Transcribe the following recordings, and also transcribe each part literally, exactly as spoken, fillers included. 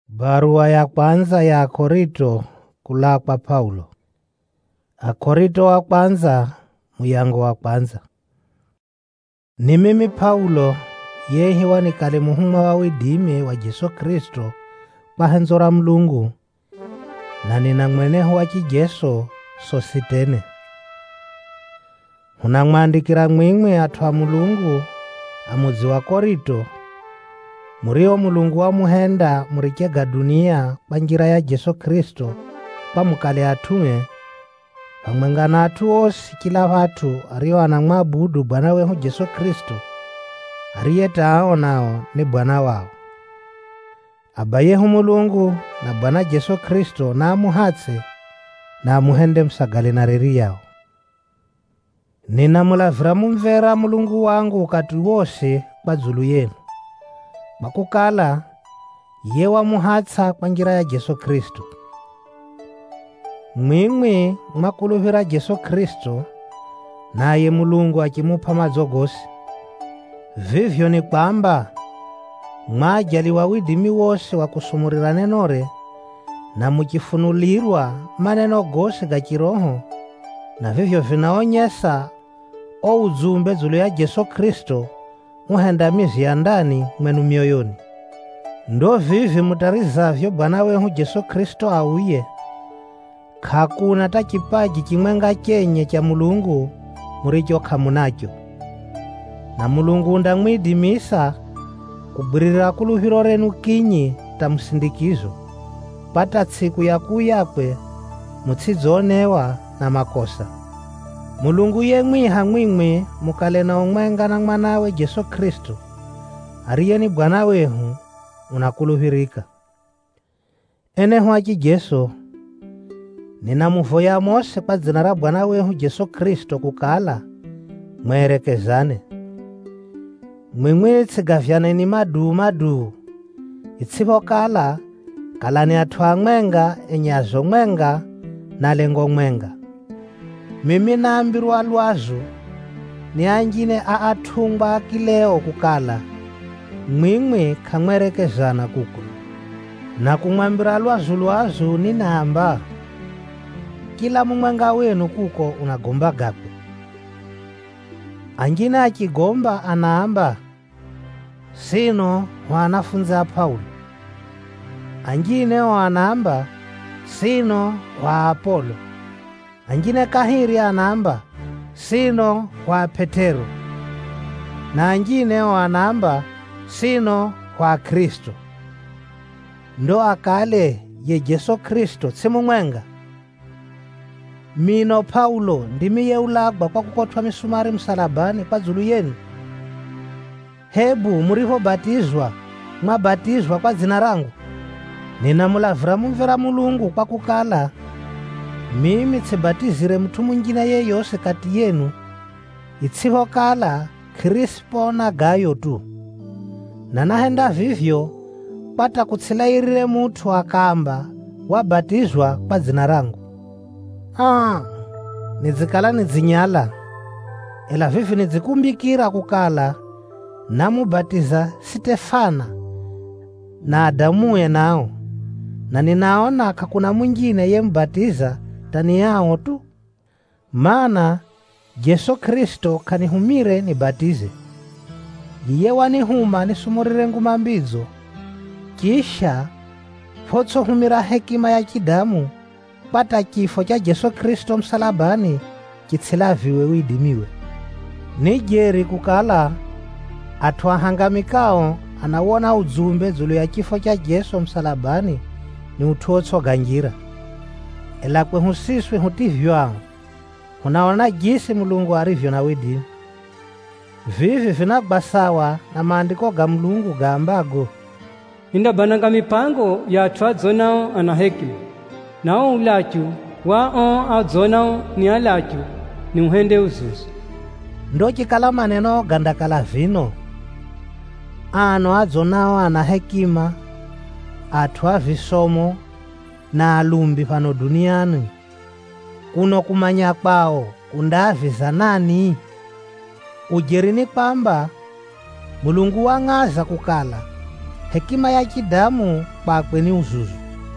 Barua ya kwanza ya Korinto kula kwa Paulo. Akorinto wa kwanza muyango wa kwanza. Ni mimi Paulo yehi wanikale muhumwa wa widime wa Yesu Kristo kwa henzora Mulungu, na nina mweneho wa kijeso Sositene. Hunamwandikira mwimwe atwa Mulungu amuzi wa Korinto, murio Mulungu wa muhenda murikega dunia kwa njira ya Yesu Kristo kwa mukale atume pamwengana atu osi kila watu ario anamwabudu Bwana wehu Yesu Kristo ariyeta hao nao ni Bwana wao. Abayehu Mulungu na Bwana Yesu Kristo na amuhatse na amuhende msagale na reri yao. Ninamulavira mumvera Mulungu wangu ukati wose kwa zulu yenu, bakukala ye wamuhatsa kwa njira ya Yesu Kristo. Mwimwi mwakuluvira Yesu Kristo, naye Mulungu akimupa mazogosi. Vivyo ni kwamba mwajaliwa widimi wose wa kusumurira nenore, na mukifunulirwa maneno gosi ga kiroho, na vivyo vinaonyesa o uzumbe zulu ya Yesu Kristo muhenda mizi ya ndani mwenu mioyoni. Ndo vivi mutarizavyo Bwana wehu Yesu Kristo auye. Hakuna ta kipaji kimwenga chenye cha Mulungu muricho kamunakyo, na Mulungu ndamwidimisa kubwirira kuluhiro renu kinyi ta msindikizo pata tsiku ya kuyakwe mutsizonewa na makosa. Mulungu yemwiha mwimwi mukale na umwenga na mwanawe Yesu Kristo ariye ni Bwana wehu unakuluhirika. Eneho aki Yesu ninamuvoya mose kwa zina la Bwana wehu Yesu Kristo kukala mwerekezane. Mwimwi tsigafyane ni madu madu itsivo kala kalani atwa mwenga enyazo mwenga na lengo mwenga. Mimi naambirwa lwazu ni anjine aatungwa akileo kukala mwimwi kamwerekezana kuku, na kumwambira lwazu lwazu ninaamba kila mumwenga wenu kuko unagomba gape. Anjine akigomba anaamba sino wanafunza Paulo, anjine wanaamba sino wa Apolo, anjine kahiri anaamba sino wa Petero, na anjine wanaamba sino wa Kristo. Ndo akale ye Yesu Kristo tsimumwenga. Mino Paulo ndimi yeulagwa kwa kukotwa misumari msalabani kwa zulu yenu. Hebu muriho batizwa mwabatizwa kwa zina rangu. Ninamulavira mumvera Mulungu kwa kukala mimi tsibatizire mtu mwingine yeyose kati yenu itsiho kala Krispo na Gayo tu, na nahenda vivyo pata kutsilairire mutu akamba wabatizwa kwa zina rangu. Ah, nizikala nizinyala, ela vivi nizikumbikira kukala namubatiza Stefana na Adamuye nao, na ninaona kakuna mwingine yembatiza tani yao tu. Maana Yesu Kristo kanihumire nibatize, yiye wanihuma nisumurire nguma mbizo, kisha potso humira hekima ya kidamu pata kifo cha Yesu Kristo msalabani kitsilaviwe widimiwe. Ni jeri kukala atwahangamikao anawona uzumbe zulu ya kifo cha Yesu msalabani ni utotso ganjira. Ela kwe husiswe hutivyo hunaona jisi Mulungu arivyo na widimi. Vivi vinagbasawa na maandiko ga Mulungu gambago indabananga mipango ya atwadzonao ana hekima, nao ulachu wao adzonao ni alachu ni uhende uzuzu. Ndo chikala maneno gandakala vino ano adzonao ana hekima atwa visomo na alumbi pano duniani, kuno kumanya kwao kundaviza nani? Ujerini kwamba Mulungu wang'aza kukala hekima ya chidamu kwakwe ni uzuzu.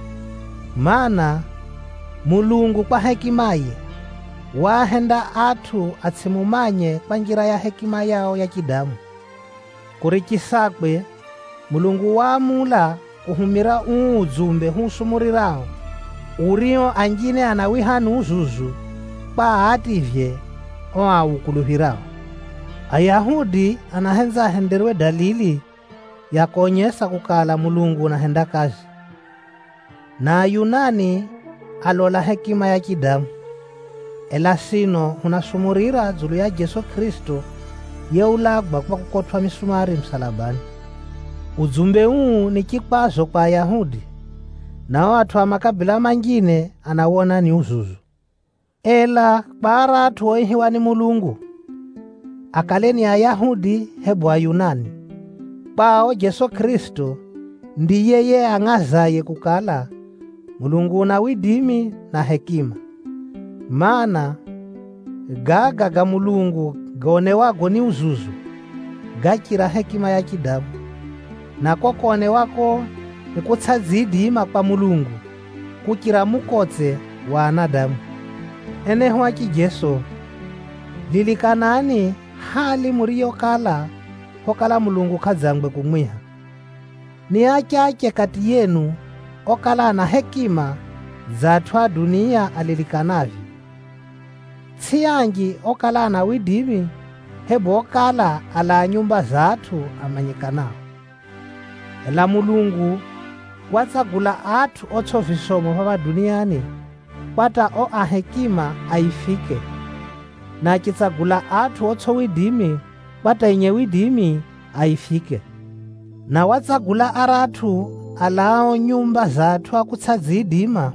Mana Mulungu kwa hekimaye wahenda atu atsimumanye kwa njira ya hekima yao ya chidamu. Kurichisakwe Mulungu wamula kuhumira uuzumbe husumurirao urio anjine anawihanu uzuzu kwa ativye oawukuluhirao. Ayahudi anahenza henderwe dalili ya kuonyesa kukala Mulungu nahenda kazi, na Ayunani alola hekima ya chidamu. Ela sino hunasumurira zulu ya Yesu Kristo yeulagwa kwa kukotwa misumari msalabani. Uzumbe huu ni kikwazo kwa Ayahudi, na watu wa makabila mangine anawona ni uzuzu. Ela para tuoihiwa ni Mulungu, akaleni Ayahudi hebu Ayunani, pao Yesu Kristo ndiye ye ang'azaye kukala Mulungu na widimi na hekima. Mana gaga ga Mulungu gaonewago ni uzuzu gachira hekima ya chidamu, na kokone wako ni kutsazidima kwa Mulungu kukira mukotse wa anadamu. Eneho aki Yesu lilikanani hali muriyo kala hokala Mulungu kazangwe kumwiha. Ni achache kati yenu okala na hekima za twa dunia alilikanavyo. Tsiyangi okala na widimi hebu okala ala nyumba zatu amanyikanao. Ela Mulungu watsagula atu otso visomo hava duniani kwata o ahekima aifike, na chitsagula atu otso widimi kwata inye widimi aifike. Na watsagula aratu alao nyumba zatu akutsazidima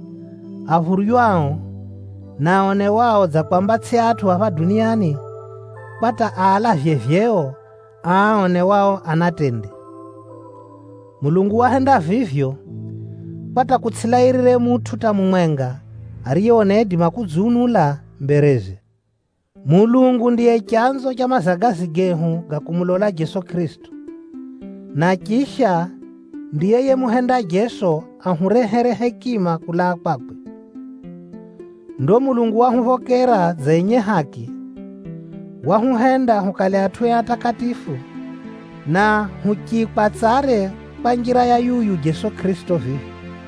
ahuryao na one wao za kwambatsi atu hava duniani kwata ala vyevyeo aone wao anatende. Mulungu wahenda vivyo kwata kutsilairire mutu tamumwenga arione dima kuzunula mbereze. Mulungu ndiye chanzo cha mazagazi gehu gakumulola Yesu Kristo, na kisha ndiye ye muhenda Yesu ahurehere hekima kula kwakwe. Ndo Mulungu wahuvokera zenye haki, wahuhenda hukale atwe atakatifu, na huchikwatsare kwa njira ya yuyu Yesu Kristo vivi.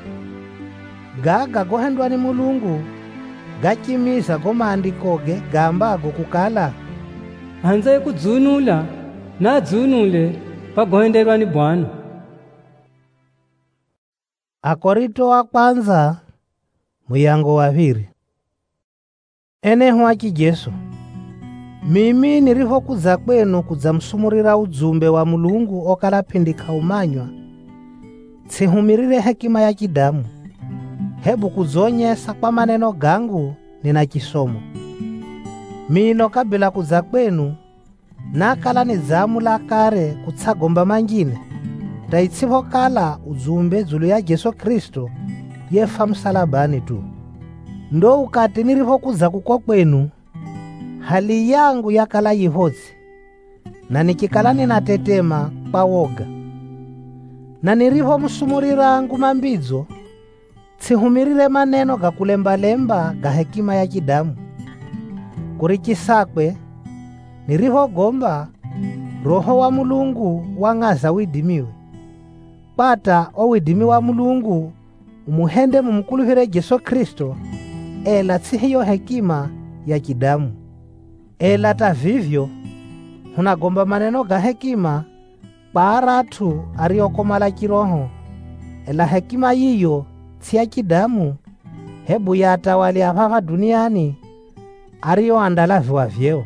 Gaga gohendwa ni Mulungu gachimiza go maandikoge gambago kukala hanza kudzunula na dzunule pagohenderwa ni Bwana. Akorinto wa kwanza muyango wa viri. Eneho aki Yesu mimi niriho kuza kwenu kuza msumurira uzumbe wa Mulungu okala pindika umanywa, tsihumirire hekima ya chidamu, hebu kuzonyesa kwa maneno gangu nina chisomo. Mino kabila kuza kwenu nakala nizamu la kare kutsagomba mangine, taitsiho kala uzumbe zulu ya Yesu Kristo yefa msalabani tu. Ndo ukati niriho kuza kuko kwenu hali yangu yakala yihozi, na nikikala ninatetema kwa woga. Na niriho musumurira ngumambidzo tsihumirire maneno gakulembalemba ga hekima ya chidamu. Kurichisakwe niriho gomba Roho wa Mulungu wang'aza widimiwe, pata o widimi wa Mulungu umuhende mumukuluhire Yesu Kristo, ela tsihiyo hekima ya chidamu. Ela tavivyo hunagomba maneno ga hekima paratu ariokomala kiroho, ela hekima yiyo tsiya chidamu hebu yatawali apapa duniani ario andalaviwa vyeo.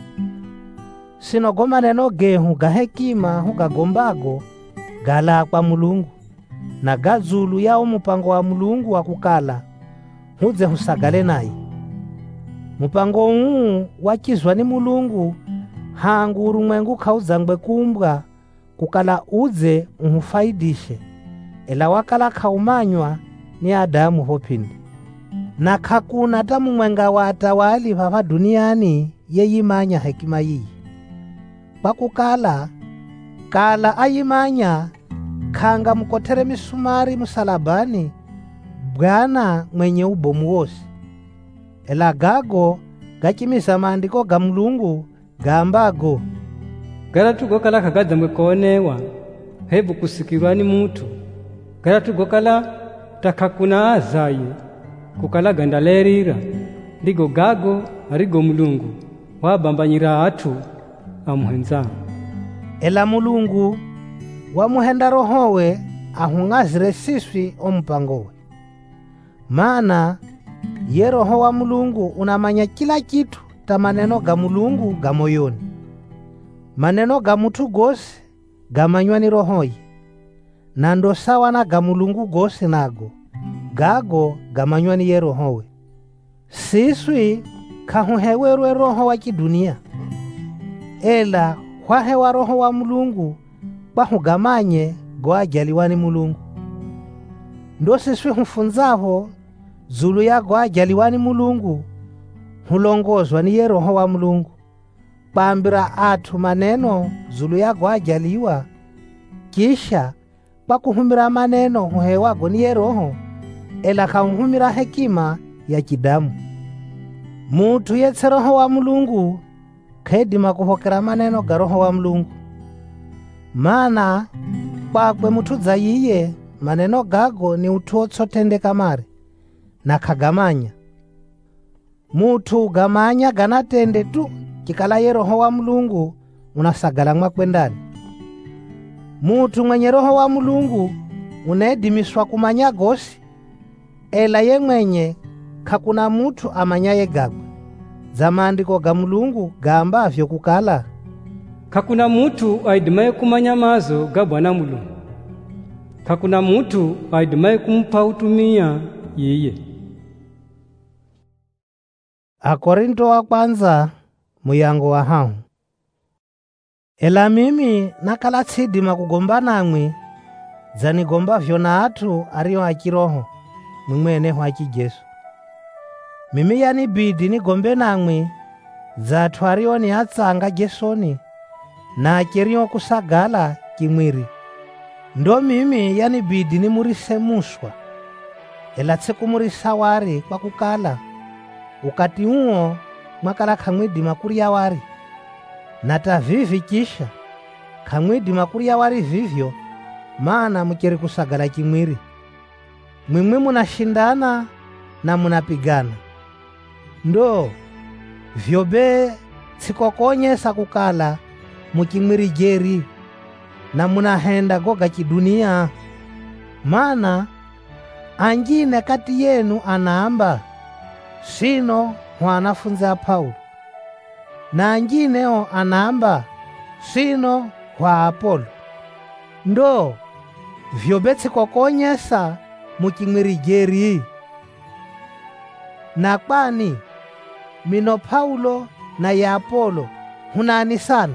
Sinogoma neno gehu ga hekima hugagombago gala kwa Mulungu, na gazulu ya umupango wa Mulungu wa kukala huze husagale naye. Mupango huu wachizwa ni Mulungu hangu urumwengu kauzangwe kumbwa kukala uze uhufaidishe, ela wakala kaumanywa ni Adamu hopindi. Na kakuna tamu mwenga wa atawali papa duniani yeyimanya hekima hii. Pakukala kala ayimanya khanga mukotere misumari musalabani Bwana mwenye ubomu wose. Ela gago gachimiza maandiko ga Mulungu gambago garatugokala kagadamwe koonewa hebu kusikirwa ni mutu garatugokala takakuna azaye kukala gandalerira ndigo gago arigo Mulungu wabambanyira atu amuhenza. Ela Mulungu wamuhenda rohowe ahungazire siswi omupangowe. Maana ye roho wa Mulungu unamanya kila kitu ta maneno ga Mulungu ga moyoni. Maneno ga mutu gose gamanywa ni rohoi. Na ndo sawa na ga Mulungu gose nago gago gamanywa ni ye rohowe. Siswi kahuhewerwe roho wa kidunia. Ela hwahewa roho wa Mulungu bahugamanye gwajaliwa ni Mulungu. Ndo siswi hufunzaho zulu ya gwajaliwa ni Mulungu hulongozwa ni ye roho wa Mulungu. Pambira atu maneno zulu ya gwajaliwa kisha pakuhumira maneno huhewago ni ye roho ela kauhumira hekima ya kidamu. Mutu yetse roho wa Mulungu khedima kuhokera maneno ga roho wa Mulungu. Maana kwakwe mutu zayiye maneno gago ni utotso tendeka mare na kagamanya. Mutu gamanya ganatende tu kikala ye roho wa Mulungu unasagala mwakwendani. Mutu mwenye roho wa Mulungu unedimiswa kumanya gosi ela ye mwenye kakuna mutu amanyaye gagwe. Za maandiko ga Mulungu gambavyo kukala kakuna mutu aidimaye kumanya mazo ga Bwana Mulungu. Kakuna mutu aidimaye kumpa utumia yeye. Akorinto wa kwanza muyango wa hao. Ela mimi nakala tsidima kugomba namwe zanigombavyo na atu ario akiroho mwimwene hwaki Jesu. Mimi yani bidi nigombe namwe zatu ario ni atsanga Jesoni na akirio kusagala kimwiri. Ndo mimi yani bidi ni murise muswa ela tsekumurisa wari kwa kukala ukati uo mwakala kamwidi makuri ya wari nata vivi kisha kamwidi makuri ya wari vivyo maana mukeri kusagala kimwiri. Mwimwe munashindana na munapigana. Ndo vyobe tsikokonyesa kukala mukimwiri jeri na munahenda goga kidunia. Maana angine kati yenu anaamba sino wanafunza Paulo na angineo anaamba sino kwa Apolo. Ndo vyobetse kokonyesa mukimwiri jeri. Na kwani mino Paulo na ya Apolo hunani sana.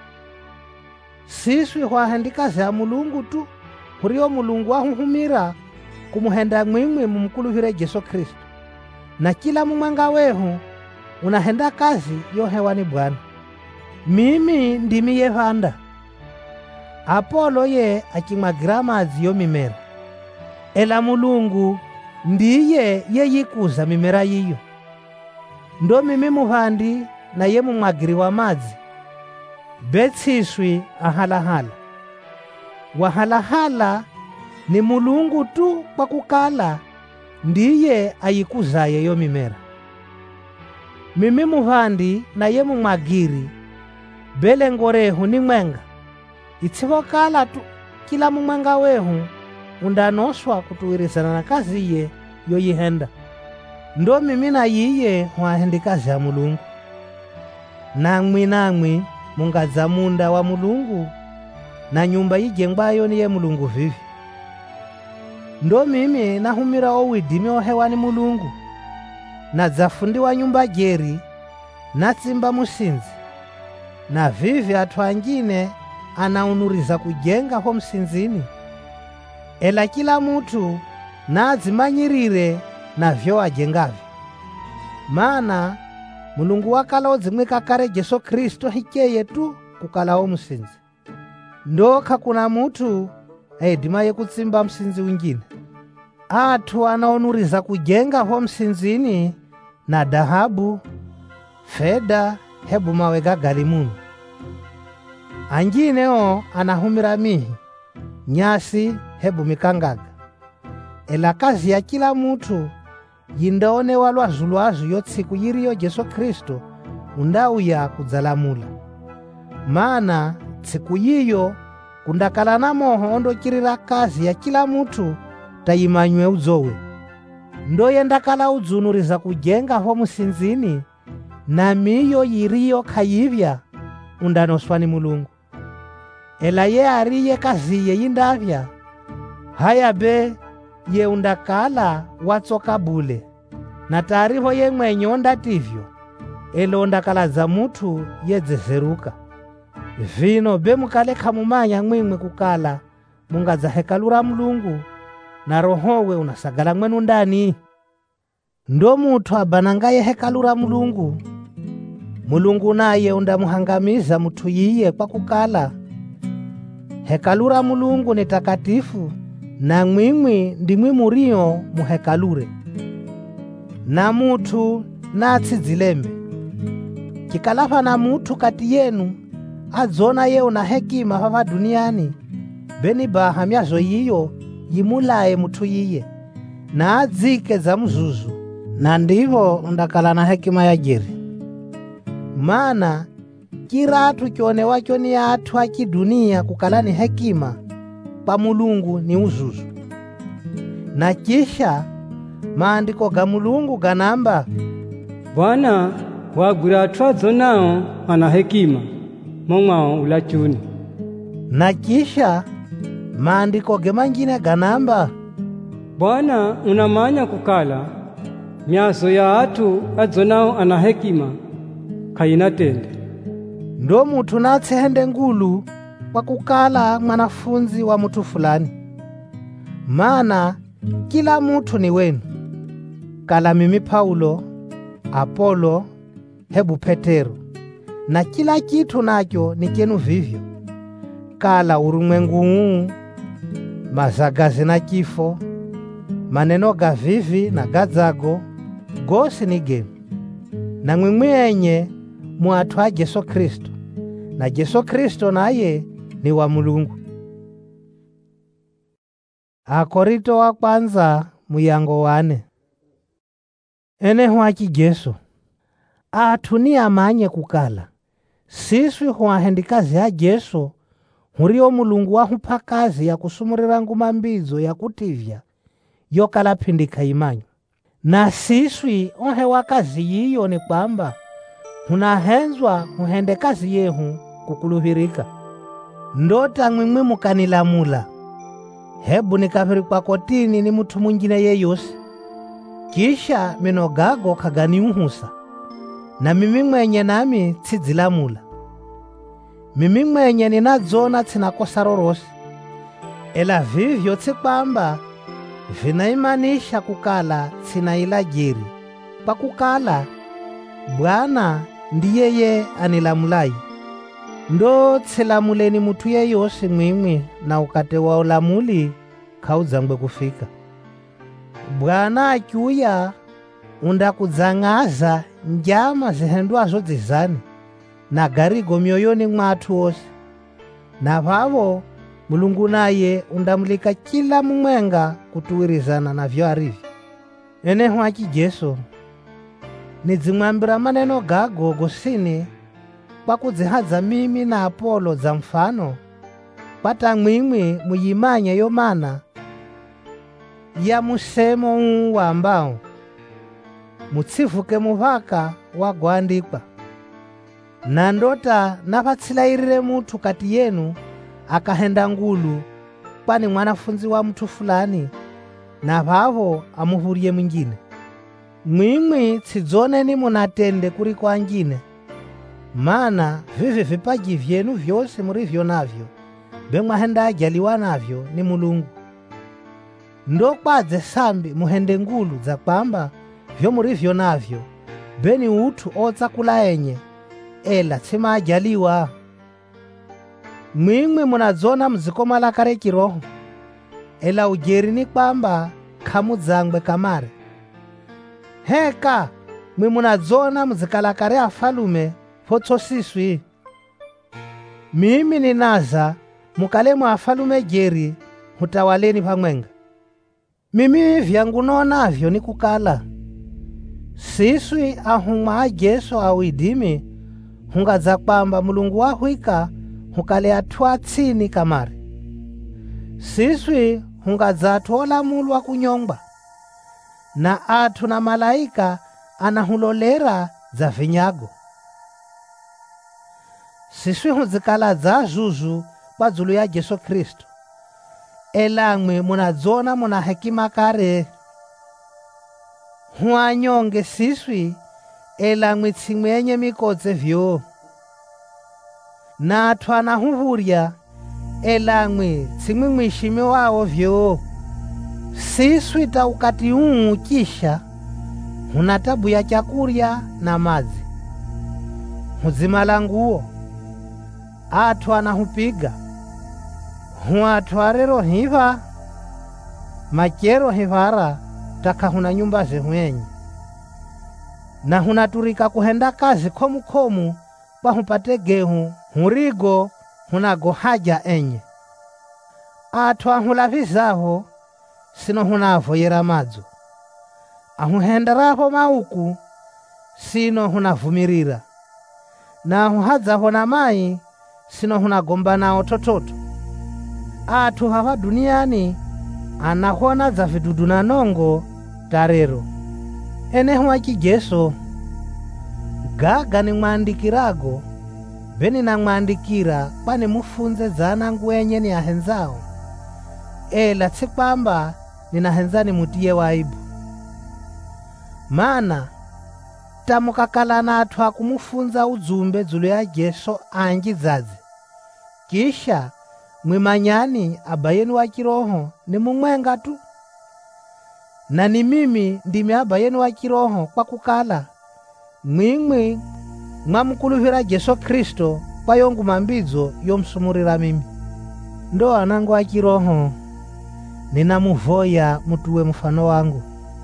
Siswi hwahendika za Mulungu tu hurio Mulungu wahuhumira kumuhenda mwimwe mumkuluhire Yesu Kristo. Na kila mumwanga wehu unahenda kazi yo hewani Bwana. Mimi ndimi ye vanda. Apolo ye akimwagira mazi yo mimera. Ela Mulungu ndiye ye yikuza mimera yiyo. Ndo mimi muhandi na ye mumwagiri wa mazi. Betsiswi ahalahala. Wahalahala ni Mulungu tu kwa kukala ndiye ayikuzaye yo mimera. Mimi muhandi na ye mumwagiri bele ngorehu ni mwenga. Itsivokala tu kila mumwenga wehu undanoswa kutuwirizana na kazi ye yo yihenda. Ndo mimi na yiye hwahendi kazi ya Mulungu. Nangwi nangwi mungaza munda wa Mulungu na nyumba yijengwayo ni ye Mulungu vivi. Ndo mimi nahumira owidimi ohewani Mulungu na zafundiwa nyumba jeri na tsimba musinzi na vivi atu angine anaunuriza kujenga ho msinzini. Ela kila mutu na azimanyirire na vyo ajengavyo. Maana Mulungu wakala ozimwika kare Yesu Kristo hikeye tu kukalao msinzi. Ndo kakuna mutu aidima yekutsimba msinzi wingine. Athu anaonuriza kujenga ho msinzini na dahabu, fedha, hebu mawe gagali muno. Angineo anahumira mihi, nyasi, hebu mikangaga. Ela kazi ya kila mutu yindaonewa lwazulwazu yo tsiku yiriyo Yesu Kristo undauya kudzalamula. Maana tsiku yiyo kundakala na moho ondokirira kazi ya kila mutu tayimanywe uzowe. Ndoye ndakala udzunuriza kujenga ho musinzini na miyo yiriyo khayivya undanoswa ni Mulungu. Ela ye ariye kazi ye yindavya haya be ye undakala watsoka bule na taariho ye mwenye ondativyo elo ndakala za mutu yedzezeruka. Vino be mukale khamumanya mwimwe kukala mungadza hekalu ra Mulungu na rohowe unasagala mwenu ndani. Ndo mutu abanangaye hekalu ra Mulungu, Mulungu naye undamuhangamiza mutu yiye kwa kukala hekalu ra Mulungu ni takatifu na mwimwi ndimwi muriyo muhekalure. Na mutu natsidzilembe kikalafa na mutu kati yenu adzona ye una hekima vava duniani, beni baha myazo yiyo yimulaye mutu yiye na adzike za mzuzu, na ndivo undakala na hekima ya jeri. Maana kiratu kionewacho ni athu akidunia kukala ni hekima, pa Mulungu ni uzuzu. Na kisha maandiko ga Mulungu ganamba, Bwana wagwira athu adzonao ana hekima momwao ulachuni. Na kisha maandiko ge mangine ganamba, Bwana unamanya kukala myaso ya athu adzonao ana hekima kayinatende. Ndo mutu natsehende ngulu kwa kukala mwanafunzi wa mutu fulani. Maana kila mutu ni wenu, kala mimi Paulo, Apolo, hebu Petero, na kila kitu nacho ni kenu vivyo. Kala urumwengu huu, mazagazi na kifo, maneno gavivi na gadzago, gosi ni genu. Na mwimwi enye muatu wa Yesu Kristo, na Yesu Kristo naye ni wa Mulungu. Akorinto wa kwanza muyango wane. Ene huachi Yesu athu ni amanye kukala siswi huahendi kazi ya Yesu hurio Mulungu wahupa kazi ya kusumurira nguma mbizo ya kutivya yokala pindika imanyo. Na siswi ohewa kazi yiyo ni kwamba hunahenzwa huhende kazi yehu kukuluhirika. Ndota mwimwi mukanilamula, hebu nikaviri kwa kotini ni mutu mwingine yeyosi, kisha minogago kaganiuhusa, na mimi mwenye nami tsidzilamula. Mimi mwenye ninadzona tsinakosa rorosi, ela vivyo tsikwamba vinaimanisha kukala tsinaila jeri, pa kukala Bwana ndiyeye anilamulai. Ndo tsilamuleni mutu yeyosi mwimwi na ukate wa ulamuli kaudzangwe kufika. Bwana akiuya undakudzang'aza njama zihendwazo dzizani na garigo mioyoni mwathu wose. Na vavo Mulungu naye undamulika kila mumwenga kutuwirizana na vyo arivi. Ene huachi Yesu nidzimwambira maneno gago gosini kwa kudzihadza mimi na Apolo za mfano, pata mwimwi muyimanye yo mana ya musemo huu wambao mutsivuke muvaka wagwandikwa. Na ndota napatsilairire mutu kati yenu akahenda ngulu kwani mwanafunzi wa mtu fulani, na vavo amuhurie mwingine. Mwimwi tsidzoneni munatende kuri kwa ngine, mana vivi vipaji vyenu vyose murivyo navyo bemwahenda ajaliwa navyo ni Mulungu. Ndo kwadze sambi muhende ngulu za kwamba vyo murivyo navyo beni utu otsakula enye ela tsima ajaliwa. Mwimwi munadzona mzikomala kare kiroho, ela ujeri ni kwamba khamudzangwe kamare. Heka mwi munadzona muzikalakare afalume potsosiswi. Mimi ninaza mukale mwa afalume jeri hutawaleni pamwenga. Mimi vyangu nonavyo ni kukala siswi ahumwa a Jesu awidimi hungadza kwamba Mulungu wahwika hukale atwa tsini kamare. Siswi hungadza atola mulu wa kunyongwa na atu na malaika anahulolera za vinyago. Siswi huzikala za zuzu kwa dzulu ya Jesu Kristo, elangwe munadzona muna hekima kare. Huanyonge siswi elangwe tsimwenye mikodze vyo, na atu anahuhurya elangwe tsimwi mwishimi wao vyo. Siswi ta ukati uu kisha huna tabu ya chakurya na mazi, huzimala nguo, atu anahupiga, huatwarero hiva machero hivara taka huna nyumba zihwenyi, na hunaturika kuhenda kazi komu komu kwa hupate gehu hurigo hunago haja enye. Atu ahulavizaho sino hunavoyera madzo, ahuhenderaho mauku sino hunavumirira, na ahuhadzaho na mai sino hunagombanao tototo. Atu hawa duniani anahona za vidudu na nongo tarero. Enehu waki Jesu gaga ni mwandikirago beni na mwandikira pani mufunze zana ngwenye ni ahenzao, ela tsikwamba ninahenzani mutiye waibu. Mana tamukakala na atu hakumufunza uzumbe dzulu ya Jesu anjizazi, kisha mwimanyani abayeni wa kiroho ni mumwenga tu. Na ni mimi ndimi abayeni wa kiroho kwa kukala mwimwi mwamukuluvira Jesu Kristo kwa yongu mambizo yomsumurira mimi. Ndo anangu wa kiroho ninamuvoya mutuwe mfano wangu.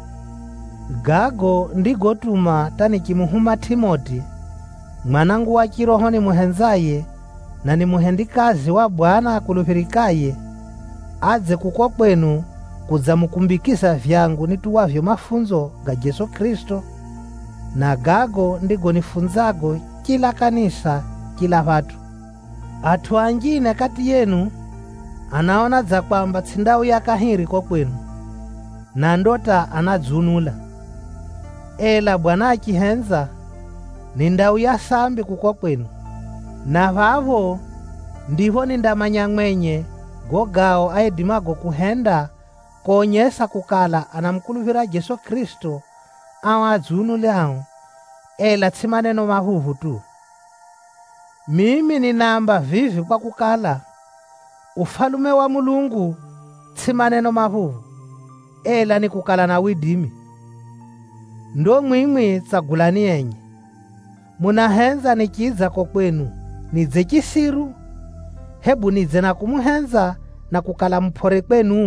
Gago ndigotuma tanikimuhuma Timoti mwanangu wa kiroho ni muhenzaye na ni muhendikazi wa Bwana akulupirikaye, adze kuko kwenu kudza mukumbikisa vyangu nituwavyo mafunzo ga Jesu Kristo, na gago ndigo nifunzago kila kanisa kila vatu. Atu anjine kati yenu anaona za kwamba tsindau ya kahiri kwa kwenu, na ndota anadzunula. Ela Bwana akihenza ni ndau ya sambi kuko kwenu, na vavo ndivo nindamanya mwenye gogao aedimago kuhenda konyesa kukala anamkuluvira Jesu Kristo awadzunulao, ela tsimaneno mahuvu tu. Mimi ninamba vivi kwa kukala ufalume wa Mulungu tsimaneno mahuvu, ela ni kukala na widimi. Ndo mwimwi tsagulani enye munahenza nikiza ko kwenu nidze chisiru, hebu nidze na kumuhenza na kukala mpore kwenu.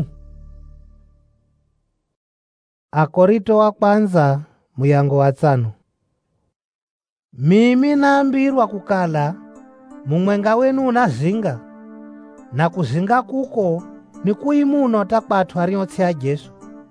Akorito wa kwanza muyango wa tsano. Mimi naambirwa kukala mumwenga wenu unazinga, na kuzinga kuko ni kuimuno takwatu ariotsi ya Jesu.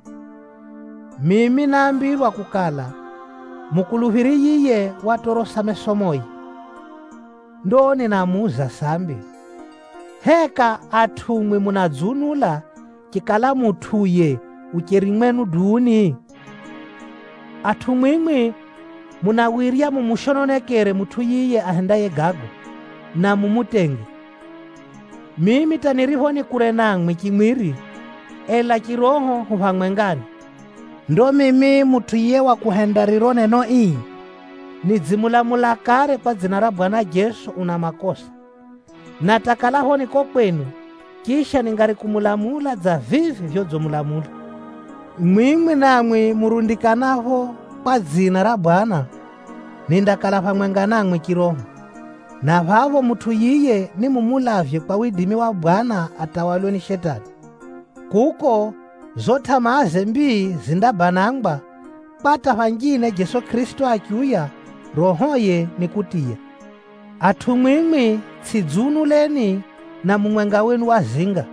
Mimi naambirwa kukala mukuluviri yiye watorosa mesomoyi. Ndo ninamuza sambi, heka atumwe munadzunula kikala mutuye ucheri mwenu duni. Atumwimwi munawirya mumushononekere mutu yiye ahendaye gago na mumutenge. Mimi taniriho ni kure nang'we kimwiri, ela kiroho hupang'wengani. Ndo mimi mutu yiye wa kuhenda riro neno ii nidzimulamula kare kwa dzina la Bwana Jesu una makosa, natakalaho niko kwenu, kisha ningari kumulamula za vivi vyozomulamula. Mwimwi namwi murundikanaho kwa dzina la Bwana nindakala pamwenga nang'we kiroho, na vavo mutu yiye ni mumulavye kwa widimi wa Bwana atawalwe ni shetani. kuko zotamaa zembi zindabanangwa pata pangine Jesu Kristo akiuya rohoye nikutiya. Atu mwimwi tsidzunuleni na mumwenga wenu wazinga.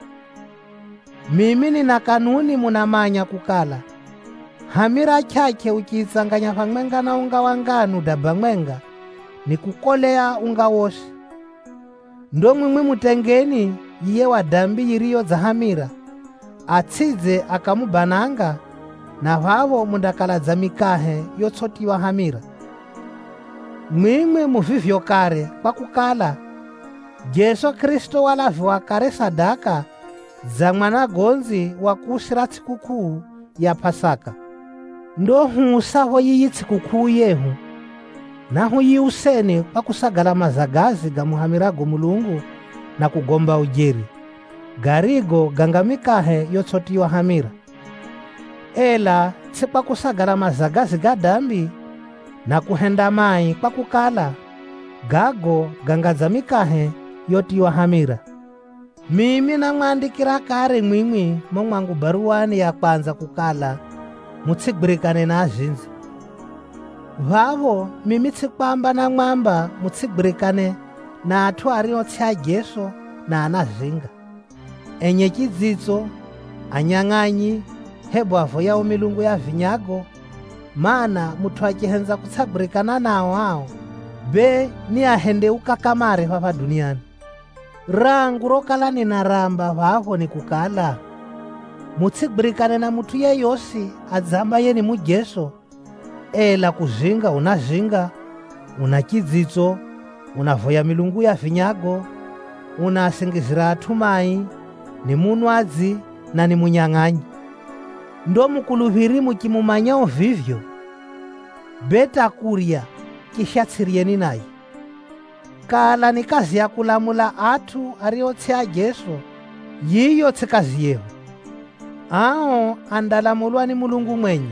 Mimi nina kanuni munamanya kukala hamira chake ukitsanganya pamwenga na unga wanganu daba mwenga ni kukolea unga wose. Ndo mwimwi mutengeni iye wa dambi yiriyo za hamira atsidze akamubananga na vavo mundakala za mikahe yotsotiwa hamira. Mwimwi muvivyo kare kwa kukala Jesu Kristo walaviwa kare sadaka za mwana gonzi wa kushira tsikukuu ya Pasaka. Ndo huusaho yiyi tsikukuu yehu na huyiuseni kwa kusagala mazagazi ga muhamirago Mulungu na kugomba ujeri garigo gangamikahe yotsotiwa hamira. Ela tsikwa kusagala mazagazi ga dambi na kuhenda mai kwa kukala gago gangaza mikahe yotiwa hamira. Mimi namwandikira kare mwimwi momwangu baruani ya kwanza kukala mutsigwirikane na azinzi. Vavo mimi tsikwamba na mwamba mutsigwirikane na atu ariotsia Jesu na anazinga. Enye chidzitso, anyang'anyi, hebo avoyawo milungu ya vinyago, mana mutu achihenza kutsagwirikana nawo awo be ni ahende ukakamare papa duniani. Rangu rokala ninaramba vavo ni kukala mutsigwirikane na mutu yeyosi adzamba yeni mu Jesu. Ela kuzinga unazinga, una chidzitso, unavoya milungu ya vinyago, unasingizira atu mai, ni munwadzi na ni munyang'anyi. Ndo mukuluviri mukimumanya vivyo beta kurya kishatsirieni nayi. Kala ni kazi ya kulamula atu ariotsia Jesu yiyo tsikazi yehu. Ao andalamulwa ni Mulungu mwenye.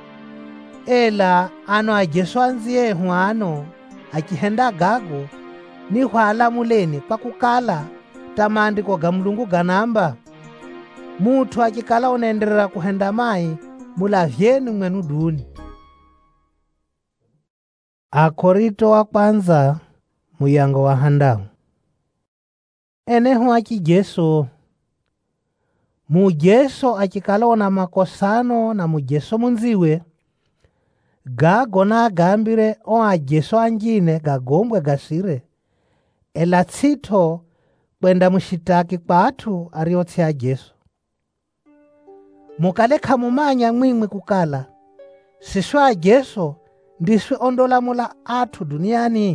Ela ano a Jesu anziyehu ano akihenda gago ni hwalamuleni kwa kukala tamandiko ga Mulungu ganamba mutu akikala unaendelera kuhenda mai mulavyeni mwenu duni. Akorinto wa kwanza muyango wa handau. Enehu aki Jesu mujeso akikala ona makosano na mujeso munziwe gago na agambire o a Jesu anjine gagombwe gasire. Ela tsito kwenda mushitaki kwa atu ariotsia Jesu. Mukaleka mumanya mwimwi kukala siswa a Jesu ndiswe ondolamula atu duniani.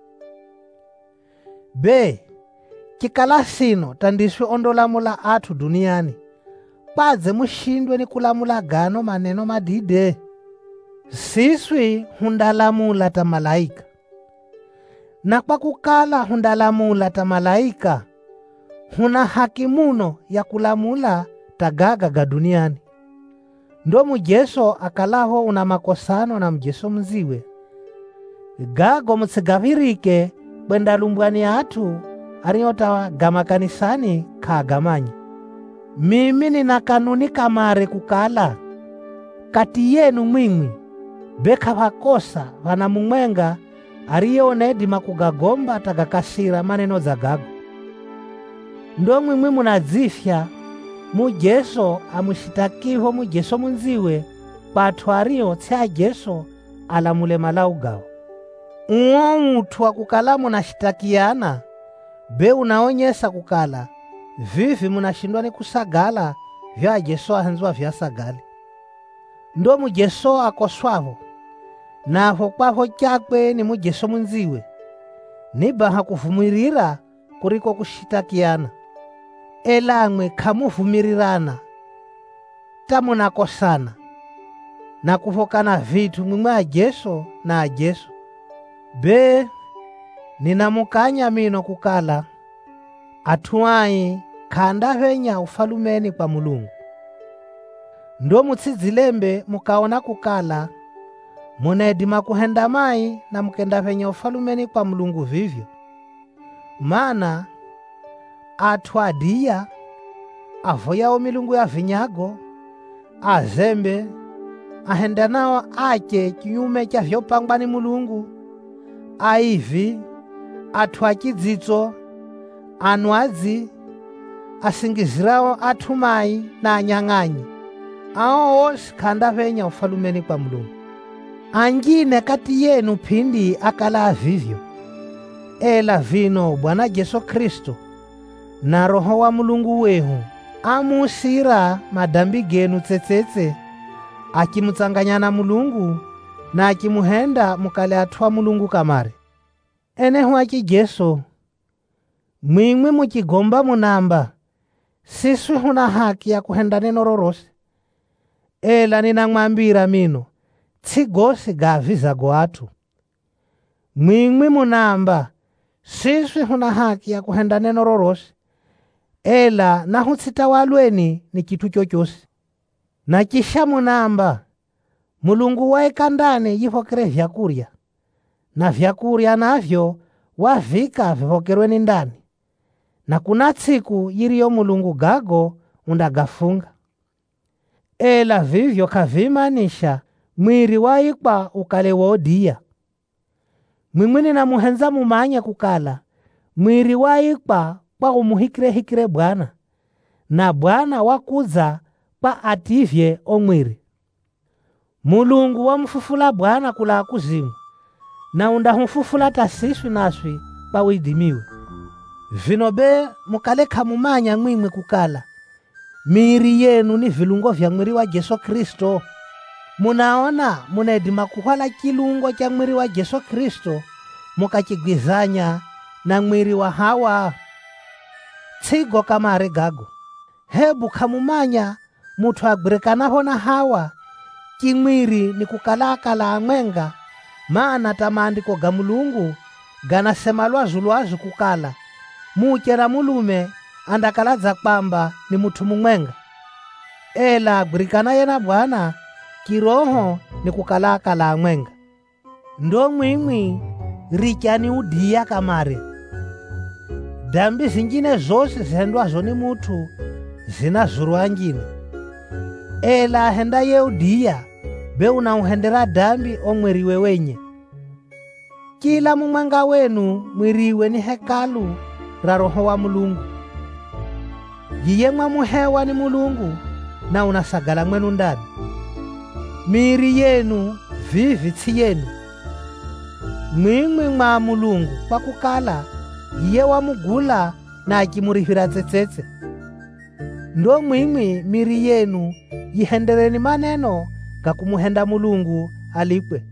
Be kikala sino tandiswe ondolamula atu duniani padze mushindwe ni kulamula gano maneno madide. Siswi hundalamula ta malaika, na kwa kukala hundalamula ta malaika huna haki muno ya kulamula tagaga ga duniani. Ndo mujeso akalaho una makosano na mjeso mziwe gago mutsigavírike bwenda lumbwani atu ariota gama kanisani kaagamanya. Mimi nina kanuni kamare kukala kati yenu mwimwi beka vakosa vana mumwenga ariyonedima kugagomba tagakasira maneno za gago. Ndo mwimwi munadzifya mujeso amushitakiho mujeso munziwe patu ariotsia Jesu alamule malau gao. Uo mutu akukala munashitakiana be unaonyesa kukala vivi munashindwa ni kusagala vya Jesu ahenzwa vya sagali. Ndo mujeso akoswavo naho kwavo chakwe ni mujeso munziwe nibaha kuvumirira kuriko kushitakiana. Elamwe kamuvumirirana tamunakosana na kuvokana vitu mwimwe a Jesu na a Jesu. Be ninamukanya mino kukala atuai kanda venya ufalumeni kwa Mulungu. Ndo mutsidzilembe mukaona kukala munedima kuhenda mai na mukenda venya ufalumeni kwa Mulungu vivyo. Mana atu adia avoyao milungu ya vinyago, azembe, ahenda nao ache kinyume cha vyopangwa ni Mulungu, aivi, atu achidzitso, anwadzi, asingizirao atumai na anyang'anyi, ao ose khanda venya ufalumeni kwa Mulungu. Angine kati yenu phindi akala avivyo, ela vino Bwana Yesu Kristo na Roho wa Mulungu wehu amusira madambi genu tsetsetse, akimutsanganya na Mulungu na akimuhenda mukale athu a Mulungu kamare. Enehu aki Yesu mwimwe mukigomba munamba siswi huna haki ya kuhenda neno rorose, ela ninamwambira mino tsigosi gavizago atu. Mwimwe munamba siswi huna haki ya kuhenda neno rorose, ela nahu tsitawalweni ni kitu chochosi. Na kisha munamba Mulungu waeka ndani yivokere vyakurya, na vyakurya navyo wavika vivokerweni ndani, na kuna tsiku yiriyo Mulungu gago undagafunga. Ela vivyo kavimanisha mwiri waikwa ukale wodiya. Mwimwini na muhenza mumanya kukala mwiri waikwa kwa umuhikire hikire Bwana, na Bwana wakuza kwa ativye omwiri. Mulungu wamfufula Bwana kula kuzimu, na undahumfufula tasiswi naswi kwa widimiwe. Vinobe mukaleka mumanya mwimwe kukala miri yenu ni vilungo vya mwiri wa Yesu Kristo. Munaona munedima kuhwala kilungo cha mwiri wa Yesu Kristo mukachigwizanya na mwiri wa Hawa. Tsigo kamare gago, hebu kamumanya mutu agwirekanaho na Hawa kimwiri ni kukalakala amwenga, maana tamandiko ga Mulungu ganasema lwazu lwazu kukala muche na mulume andakalaza kwamba ni mutu mumwenga. Ela agwirikanaye na Bwana kiroho ni kukalakala amwenga. Ndo mwimwi rikyani udiya kamare. Dambi zingine zose zihendwazo ni mutu zina zuru angine, ela henda ye udiya be unauhendera dambi omweriwe wenye. Kila mumwenga wenu mwiriwe ni hekalu ra Roho wa Mulungu. Yiye mwamuhewa ni Mulungu na unasagala mwenu ndani. Miri yenu vivi tsi yenu. Mwimwi mwa Mulungu kwa kukala yiye wamugula na akimurihira tsetsetse. Ndo mwimwi miri yenu yihendereni maneno kakumuhenda Mulungu alikwe.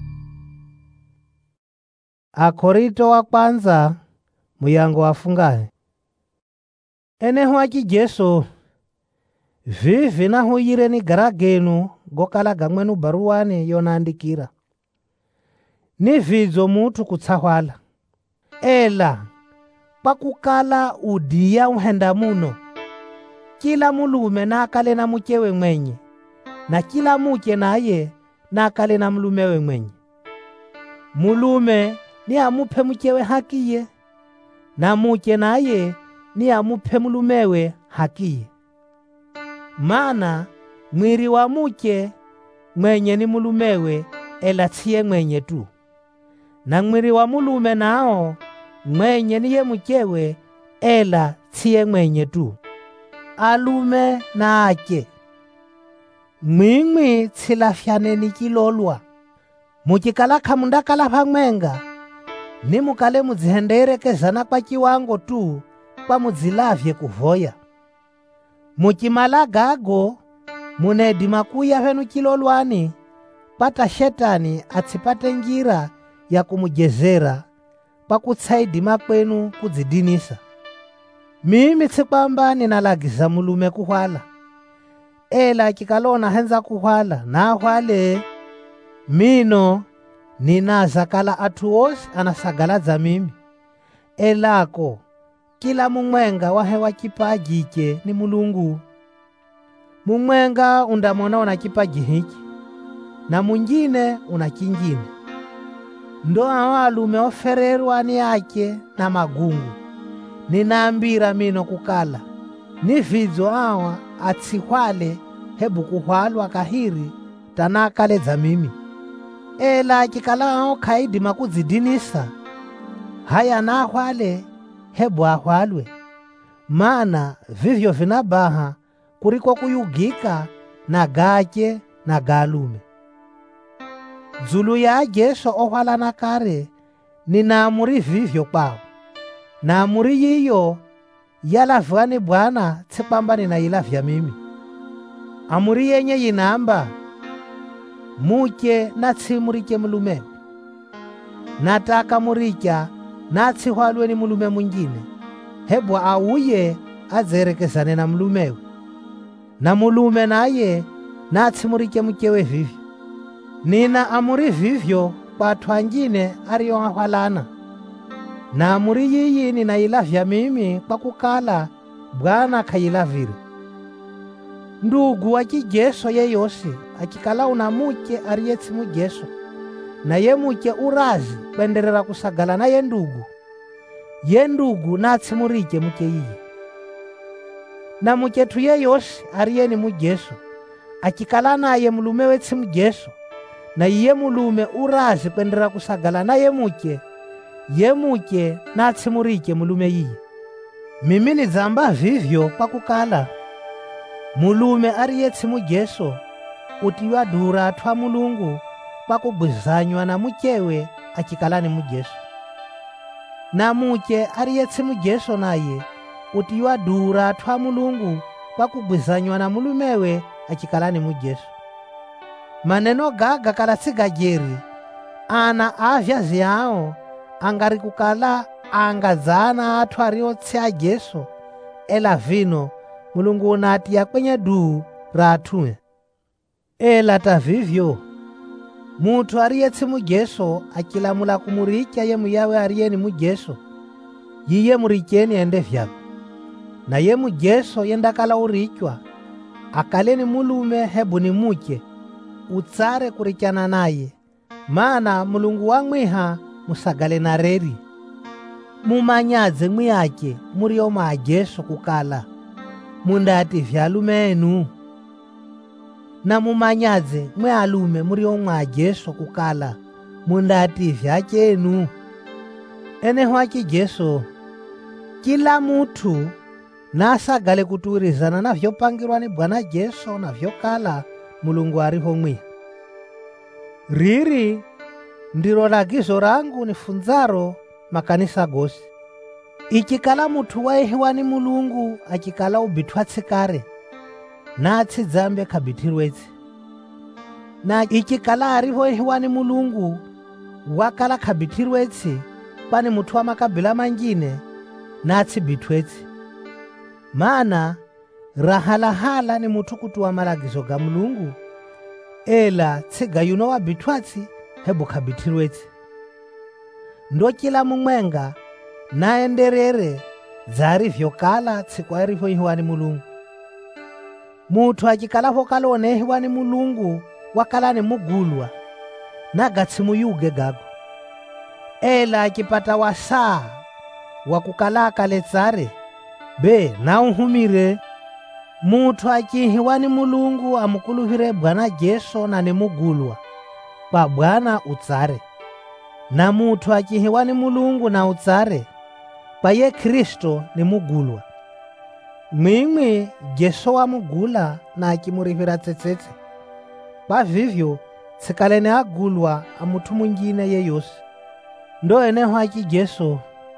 Akorinto wa kwanza muyango wafungahe. Enehu aki Yesu vivi nahuyire ni garagenu gokala gamwenu baruani yonandikira. Ni vidzo mutu kutsahwala, ela pakukala udiya uhenda muno. Kila mulume nakale na muchewe mwenye, na kila muche naye nakale na mulumewe mwenye. Mulume ni amupe muchewe hakiye, na muche naye ni amupe mulumewe hakiye. Maana mwiri wa muche mwenye ni mulumewe, ela tsiye mwenye tu. Na mwiri wa mulume nao mwenye niye muchewe, ela tsiye mwenye tu. Alume na ake mwimwi tsilafyaneni kilolwa. Mukikala kamundakala pamwenga ni mukale mudzihenderekezana kwa kiwango tu kwa mudzilavye kuvoya. Mukimala gago munedima kuya venu kilolwani pata shetani atsipate njira ya kumujezera pa kutsaidima kwenu kudzidinisa. Mimi tsikwamba ninalagiza mulume kuhwala, ela kikalona henza kuhwala na hwale. Mino ninazakala atu wose anasagalaza mimi, elako kila mumwenga wahewa kipaji iche ni Mulungu. Mumwenga undamona una kipaji hiki na mwingine una kingine. Ndo awalume ofererwa ni ake na magungu. Ninaambira mino kukala ni vidzo awa atsihwale hebu kuhwalwa kahiri tanakaledza mimi. Ela akikala ao khaidima kudzidinisa, haya nahwale hebu ahwalwe, mana vivyo vinabaha kuriko kuyugika na gache na galume. Dzulu ya ajeso ohwalana kare ni naamuri vivyo kwao, naamuri yiyo yalavwani Bwana tsipambani na ilavya mimi. Amuri yenye yinamba, muche natsimurike mulumewe, nataka muricha natsihwalwe ni mulume mwingine, hebu auye azerekezane na mulumewe, na mulume naye natsimurike mkewe vivyo. Nina amuri vivyo kwa atu angine ariyo ahwalana, na amuri yiyi ninailavya mimi kwa kukala Bwana khayilavire. Ndugu wa kijeso yeyosi akikala una muche ariyetsi mujeso, na ye muche urazi kwenderera kusagala na ye ndugu, ye ndugu natsimurike muche yiyi. Na muchetu yeyosi ariyeni mujeso akikala naye mulume wetsi mujeso, na iye mulume urazi kwenderera kusagala na ye muche, ye muche natsimurike mulume yiyi. Mimi nizamba vivyo kwa kukala mulume ariyetsi mujeso utiwa dura atwa Mulungu kwa kubwizanywa na muchewe akikala ni mujeso, na muche ariyetsi mujeso naye utiwa dura atwa Mulungu kwa kubwizanywa na mulumewe akikala ni mujeso. Maneno gaga kala sigajeri ana avyazi yao angari kukala angazana atwa ariyotsi ajeso, ela vino Mulungu unatia kwenye duu ratue. Ela tavivyo mutu ariyetsi mujeso akilamula kumuricha ye muyawe ariyeni mujeso, yiye muricheni ende vyako, na ye mujeso yendakala urichwa akaleni mulume hebu ni muche utsare kurichana naye, mana Mulungu wamwiha musagale na reri. Mumanyaze mwiyake muriyo maajeso kukala mundati vyalume enu, na mumanyaze mwe alume muriyo mwajeso kukala mundati vyachenu. Eneho akijeso kila mutu nasagale kutuwirizana na vyopangirwa ni Bwana Jesu na vyokala Mulungu ariho mwiha. Riri ndiro lagizo rangu nifunzaro makanisa gosi. Ikikala mutu waehiwa ni Mulungu akikala ubitwa tsikare, na atsidzambe kabitirwetsi. Na ikikala ariho ehiwa ni Mulungu wakala kabitirwetsi, pani mutu wa makabila mangine na atsibitwetsi. Mana rahalahala ni mutu kutuwa malagizo ga Mulungu, ela tsiga yuno wabitwatsi hebu kabitirwetsi. Ndo kila mumwenga naenderere zari vyokala tsikwa eriho ihiwa ni Mulungu. Mutu akikala hokala onehiwa ni Mulungu wakala ni mugulwa na gatsimuyuge gago, ela akipata wasaa wakukala akaletsare be na uhumire. Mutu akihiwa ni Mulungu amukuluhire Bwana Jesu na ni mugulwa pa Bwana utsare, na mutu akihiwa ni Mulungu na utsare pa ye Kristo ni mugulwa. Mwimwi Jesu wa mugula na akimurihira tsetsetse, pa vivyo tsikalene agulwa amutu mwingine yeyosi. Ndo eneho aki Jesu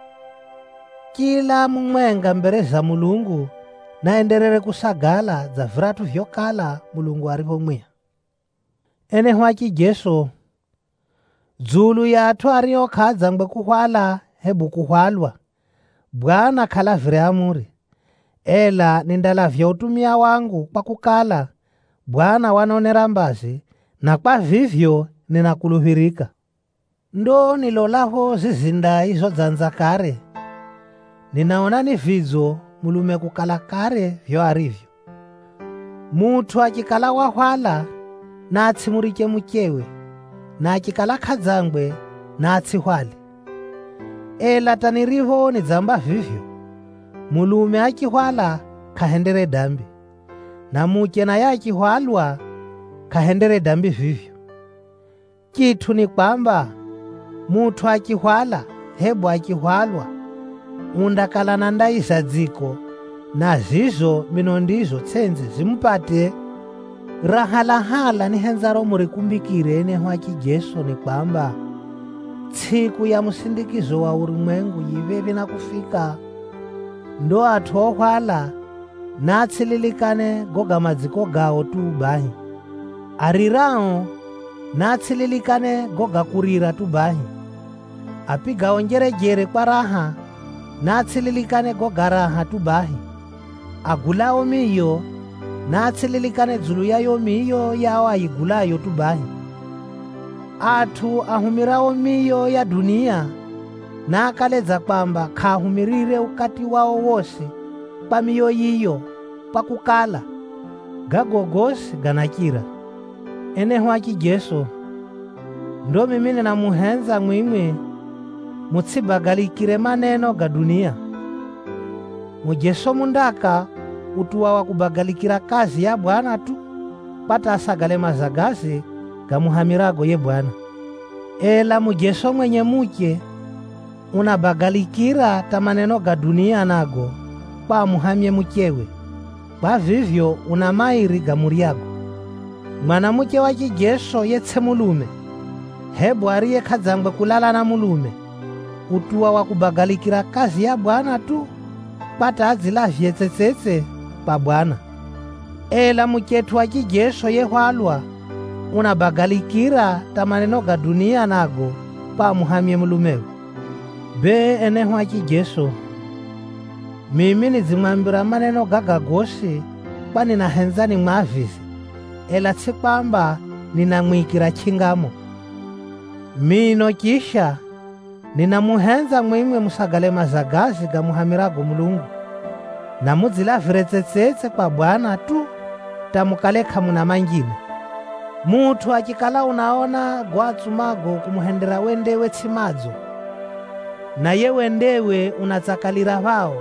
kila mumwenga mbere za Mulungu naenderere kusagala za viratu vyokala Mulungu ariho mwiha. Eneho aki Jesu dzulu ya atu ariyo khadzangwe kuhwala hebu kuhwalwa, Bwana khalavire amuri, ela nindalavya utumia wangu kwa kukala Bwana wanonera mbazi, na kwa vivyo ninakuluhirika. Ndo nilolaho zizinda izo dzanza kare, ninaona ni vidzo mulume kukala kare vyo arivyo. Mutu akikala wahwala na atsimurike muchewe, na akikala khadzangwe na atsihwale. Ela tanirivo ni dzamba vivyo, mulume akihwala kahendere dambi, na muche naye akihwalwa kahendere dambi vivyo. Kitu ni kwamba mutu akihwala hebu akihwalwa undakala na ndai za dziko, na zizo mino ndizo tsenze zimpate. Rahalahala ni henzaro murikumbikire eneho akijesu ni kwamba tsiku ya musindikizo wa ulimwengu yivevi na kufika, ndo athu ohwala natsililikane goga madziko gawo tu bahi, arirao natsililikane goga kurira tu bahi, apigawo njerejere kwa raha natsililikane goga raha tu bahi, agulao miyo natsililikane dzulu yayo miyo yawo ayigulayo tu bahi. Athu ahumirao miyo ya dunia nakaledza kwamba kahumirire ukati wao wose kwa miyo yiyo kwa kukala gagogosi ganakira. Eneho akijesu ndo mimine na muhenza mwimwe mutsibagalikire maneno ga dunia. Mujeso mundaka utuwa wa kubagalikira kazi ya Bwana tu pata asagale mazagazi gamuhamirago ye Bwana. Ela mujeso mwenye muche unabagalikira ta maneno ga dunia nago kwa muhamye muchewe, kwa vivyo una mairi ga muriago. Mwana muche wa kijeso yetse mulume hebu ariye kadzangwe kulala na mulume utuwa wa kubagalikira kazi ya Bwana tu pata azilavye tsetsetse pa Bwana. Ela muchetu wa kijeso yehwalwa unabagalikira ta maneno ga dunia nago pa muhamye mulumewe. Be eneho akijesu mimi nizimwambira maneno gagagosi kwa ninahenzani mwavizi, ela si kwamba ninamwikira chingamo. Mino kisha ninamuhenza mwimwe musagale mazagazi gamuhamirago Mulungu, na mudzilavire tsetsetse kwa Bwana tu tamukaleka muna mangine. Mutu akikala unaona gwatsumago kumuhendera wendewe tsimadzo, naye wendewe unatsakalira vao,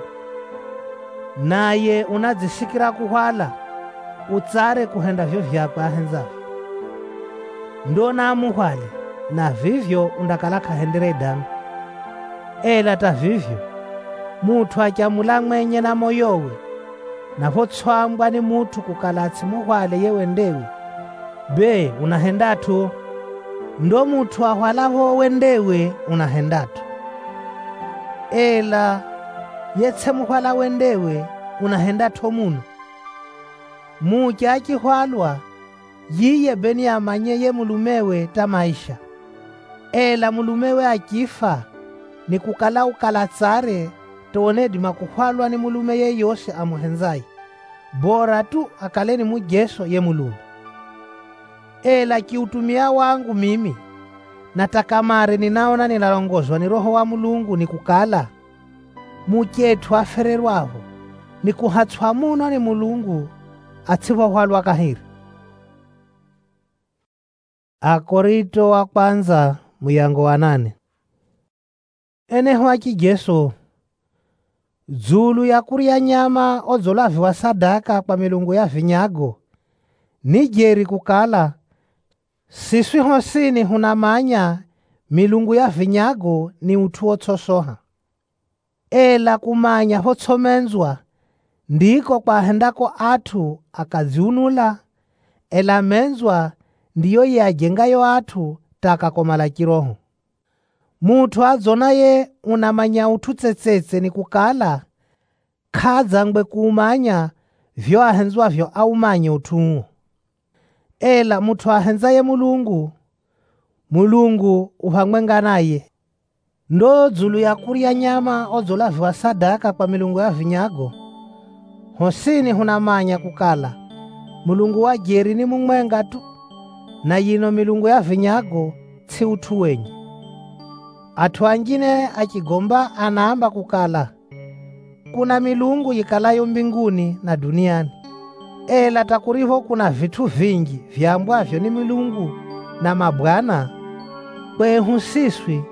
naye unadzisikira kuhwala utsare kuhenda vyo vyakwe ahenzavyo, ndo namuhwale na vivyo undakala kahendere dambi. Ela ta vivyo mutu achamula mwenye na moyowe, napo tswambwa ni mutu kukala atsimuhwale ye wendewe, be unahendatu, ndo mutu ahwalaho wendewe unahendatu. Ela yetse muhwala wendewe unahendatu muno. Muche akihwalwa yiye beni amanye ye mulumewe ta maisha. Ela mulumewe akifa ni kukala ukala tsare toonedima kuhwalwa ni mulume ye yose amuhenzai, bora tu akaleni mujeso ye mulume. Ela kiutumia wangu mimi nataka mare ninaona ninalongozwa ni Roho wa Mulungu ni kukala muchetu afererwaho ni kuhatswa muno ni Mulungu atsivohwalwa kahiri. Akorinto wa kwanza muyango wa nane. Eneho akijesu dzulu ya kurya nyama odzolaviwa sadaka kwa milungu ya vinyago ni jeri kukala siswi hosini hunamanya milungu ya vinyago ni utu otsosoha. Ela kumanya hotsomenzwa ndiko kwahendako athu akadziunula, ela menzwa ndiyo yajengayo athu takakomala kiroho. Mutu adzona ye unamanya uthu tsetsetse ni kukala khadzangwe kuumanya vyo ahenzwavyo aumanye uthuwo. Ela mutu ahenza ye Mulungu, Mulungu uhang'wenga naye. Ndo dzulu ya kurya nyama odzolaviwa sadaka kwa milungu ya vinyago hosini hunamanya kukala Mulungu wa jeri ni mumwenga tu, na yino milungu ya vinyago tsi uthu wenye. Athu angine akigomba anaamba kukala kuna milungu yikalayo mbinguni na duniani. Ela takurivo kuna vitu vingi vyambwavyo ni milungu na mabwana, kwehu siswi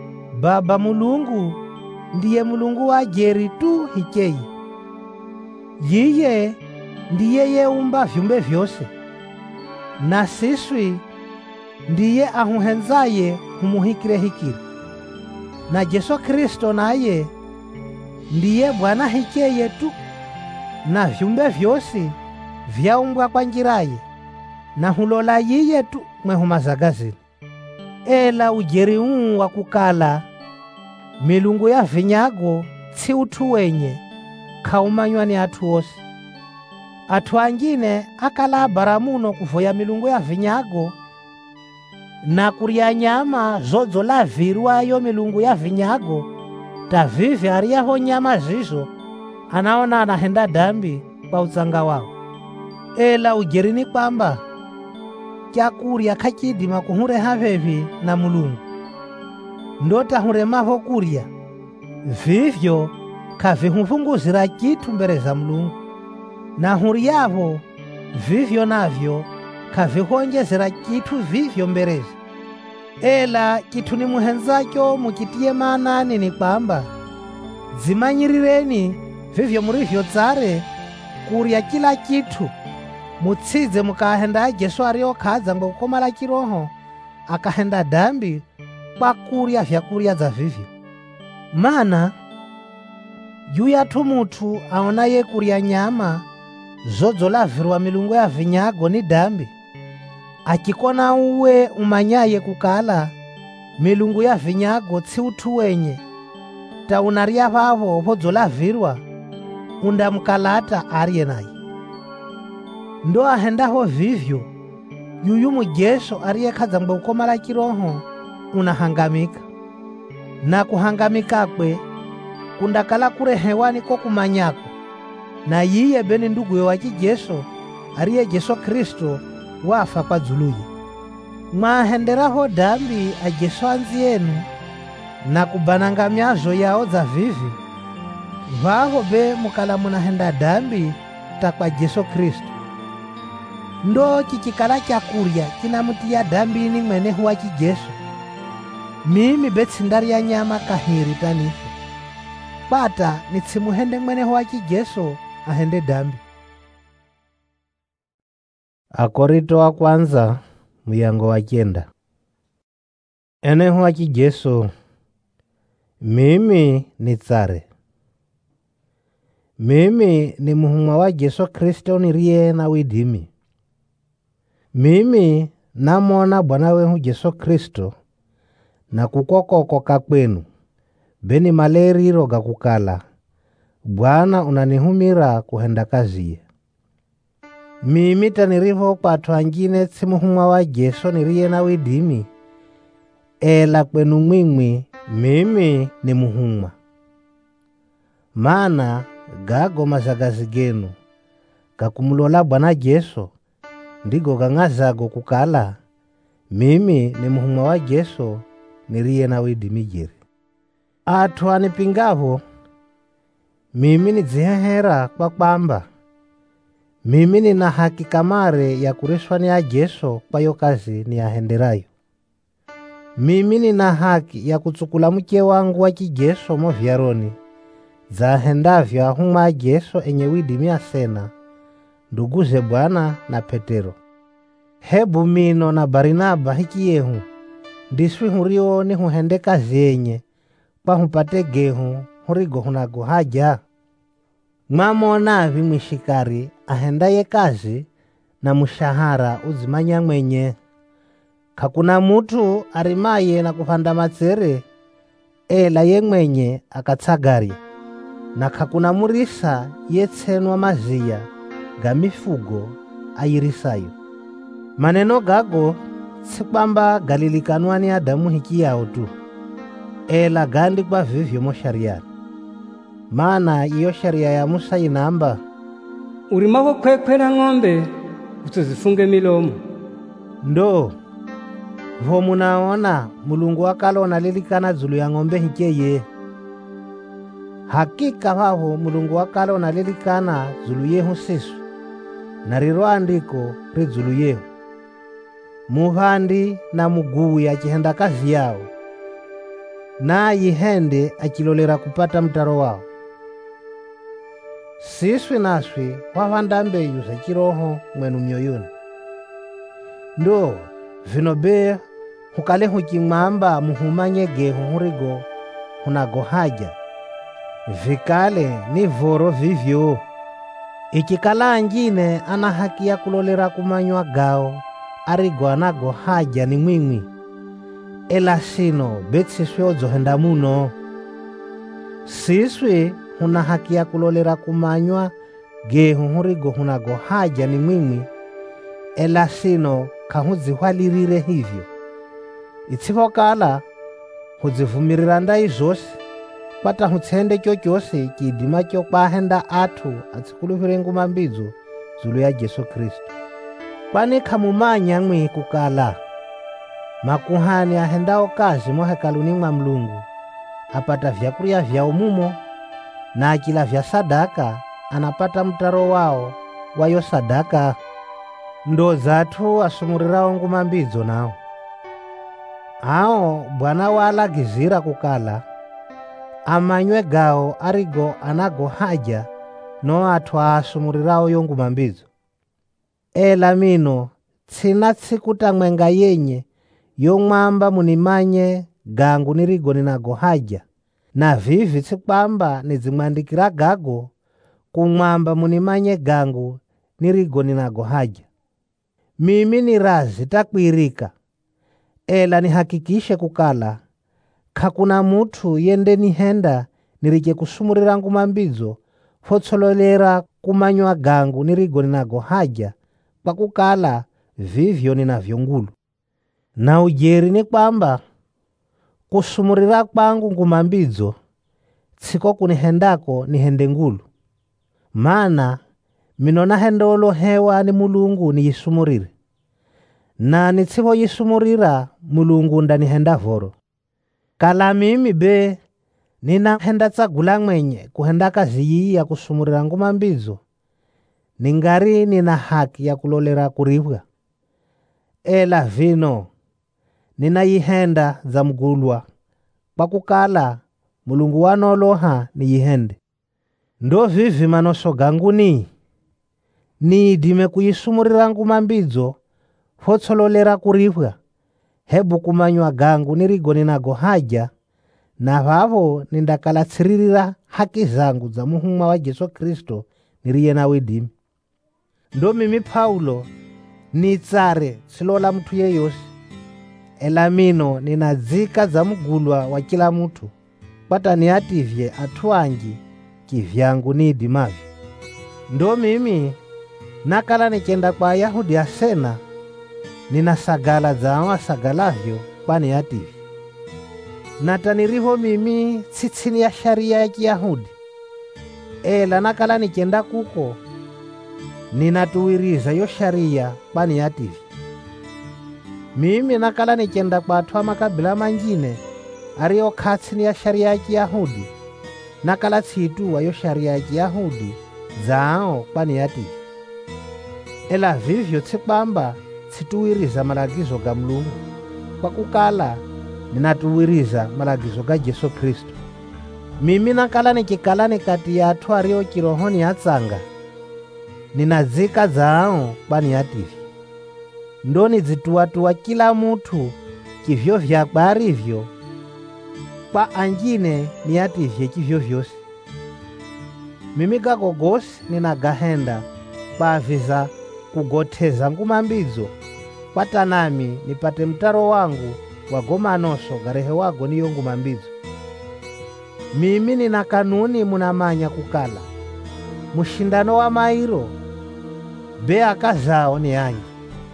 Baba Mulungu ndiye Mulungu wa jeri tu hikei. Yiye ndiye yeumba vyumbe vyose, na siswi ndiye ahuhenzaye humuhikire hikire. Na Yesu Kristo naye ndiye Bwana hikeye tu, na vyumbe vyose vyaumbwa kwa njiraye, na hulola yiye tu mwehumazagazini. Ela ujeri uu wa kukala milungu ya vinyago si utu wenye kaumanywa ni atu wose. Atu angine akala baramuno kuvoya milungu ya vinyago na kuria nyama zozo la virwa yo milungu ya vinyago, tavivi ariyaho nyama zizo anaona anahenda dambi kwa utsanga wao. Ela ujeri ni kwamba kyakuria kakidima kuhure havevi na mulungu ndota huremavo kuria vivyo kavihuvunguzira kitu mbere za mulungu, na huriyavo vivyo navyo kavihonjezera kitu vivyo mberezi. Ela kitu ni muhenzacho mukitie manani ni kwamba zimanyirireni vivyo murivyo tsare kuria kila kitu, mutsize mukahenda Yesu ario kaza ngo komala kiroho akahenda dambi kwa kuria vyakuria za vivyo. Mana juu ya tumutu aonaye kuria nyama zozo la virwa milungu ya vinyago ni dambi, akikona uwe umanyaye kukala milungu ya vinyago si utu wenye taunaria vavo vozo la virwa undamkalata ariye naye. Ndo ahendaho vivyo yuyu mujeso ariye kaza mbo ukomala kiroho unahangamika, na kuhangamika kwe kundakala kure hewani ko kumanyako, na yiye beni ndugu yo wakijeso ariye Yesu Kristo wafa kwa zuluye. Mwahenderaho dambi ajeso anzi yenu na kubananga myazo yao za vivi, vaho be mukala munahenda dambi takwa Yesu Kristo. Ndo kikikala kyakuria kinamutia dambi ni mwene huwa kijeso. Mimi betsindari ya nyama kahiri tanifu pata nitsimuhende mwene huwa kijeso ahende dambi. Akorinto wa kwanza muyango wa kenda. Ene huwa kijeso mimi ni tsare. Mimi ni muhumwa wa Yesu Kristo niriye na widimi. Mimi namona Bwana wehu Yesu Kristo na kukokokoka kwenu beni maleriro ga kukala Bwana unanihumira kuhenda kaziye. Mimi tanirivo kwa atu angine tsimuhumwa wa Yesu niriye na widimi, ela kwenu mwimwi mimi ni muhumwa. Mana gago mazagazi genu kakumulola Bwana Yesu ndigo gangazago kukala mimi ni muhumwa wa Yesu niriye na widimi jiri. Atu anipingavo mimi ni zihehera kwa kwamba mimi ni na haki kamare ya kurishwa ni ya Yesu kwa yo kazi ni yahenderayo. Mimi ni na haki ya kutsukula mke wangu wa kijeso mo vyaroni zahendavyo ahuma Yesu enye widimi asena nduguze Bwana na Petero. Hebu mino na Barinaba hiki yehu ndiswi hurio ni huhende kazi yenye kwa hupate gehu hurigo hunago haja. Mwamona vimwishikari ahendaye kazi na mushahara uzimanya mwenye. Kakuna mutu arimaye na kufanda matsere ela ye mwenye akatsagaria, na kakuna murisa yetsenwa mazia ga mifugo ayirisayo. Maneno gago si kwamba galilikanwa ni Adamu hiki yao tu, ela gandi kwa vivyo mo shariani. Maana iyo sharia ya Musa inamba urimavo kwekwera ng'ombe utuzifunge milomo. Ndo vo munaona mulungu wakalo nalilikana zulu ya ng'ombe hikeye. Hakika vavo mulungu wakalo nalilikana zulu yehu sisu, na riro andiko ri zulu yehu. Muvandi na muguu ya chihenda kazi yao, na yihende akilolera kupata mtaro wao. siswi naswi wavanda mbeyu za chiroho mwenu myoyoni. Ndo vino be hukale hukimwamba muhumanye gehu hurigo hunago haja, vikale ni voro vivyo. Ikikala angine ana haki ya kulolera kumanywa gao arigo anago haja ni mwimwi, ela sino betsiswe ozohenda muno. Siswi huna haki ya kulolera kumanywa gehu hurigo hunago haja ni mwimwi, ela sino kahuzihwalirire hivyo. Itsivokala huzivumirira ndai zose pata hutsende chochose chidima chokwahenda athu atsikuluhire nguma mbidzo zulu ya Jesu Kristo. Kwani kamumanya mwi kukala makuhani ahendao kazi mo hekaluni mwa Mlungu apata vyakuria vya umumo, na akila vya sadaka anapata mtaro wao wayo sadaka. Ndo zathu asumurirao nguma mbidzo nao. Ao Bwana waalagizira kukala amanywe gao arigo anago haja no athu asumurirao yo nguma mbidzo. Ela mino tsina tsikuta mwenga yenye yomwamba munimanye gangu nirigo ninago haja, na vivi tsikwamba nizimwandikira gago kumwamba munimanye gangu nirigo ninago haja. Mimi ni razi takwirika, ela nihakikishe kukala kakuna mutu yende nihenda nirike kusumurira nguma mbidzo fotsololera kumanywa gangu nirigo ninago haja, kwa kukala vivyo ninavyo ngulu. Na ujeri ni kwamba kusumurira kwangu nguma mbidzo tsiko kunihendako nihende ngulu, mana mino nahenda olohewa ni Mulungu niyisumurire, na nitsivo yisumurira Mulungu ndanihenda voro. Kala mimi be nina henda tsagula mwenye kuhenda kazi iyi ya kusumurira nguma mbidzo, ningari nina haki ya kulolera kuribwa. Ela vino nina yihenda za mgulwa kwa kukala Mulungu wanoloha ni yihende. Ndo vivi manoso ganguni niidime kuyisumurira nguma mbidzo fotsololera kuribwa, hebu kumanywa gangu nirigo ninago haja, na vavo nindakala tsiririra haki zangu za muhumwa wa Jesu Kristo niriye na widimi. Ndo mimi Paulo nitsare silola mtu yeyosi, ela mino ninadzika za mgulwa wa kila mtu pata niativye atuanji kivyangu niidimavyo. Ndo mimi nakala nichenda kwa Yahudi asena ninasagala zao asagalavyo kwa niativye. Nataniriho mimi tsitsini ya sharia ya Kiyahudi, ela nakala nichenda kuko ninatuwiriza yo sharia kwa niativye. Mimi nakala nichenda kwa athu makabila manjine ario khatsini ya sharia ya Kiyahudi, nakala tsituwa yo sharia ya Kiyahudi zao kwa niativye. Ela vivyo tsikwamba tsituwiriza malagizo ga Mulungu, kwa kukala ninatuwiriza malagizo ga Jesu Kristo. Mimi nakala nikikala nikati ya athu ario kirohoni atsanga, ninadzika zao kwa niativye. Ndo nizituwatuwa kila mutu kivyo vyakwe arivyo, kwa anjine niativye kivyo vyose. Mimi gagogosi ninagahenda kwa aviza kugotheza nguma mbidzo pata nami nipate mtaro wangu wagomanoso garehe wago niyo nguma mbidzo. Mimi nina kanuni munamanya kukala mushindano wa mairo be akazao ni anji,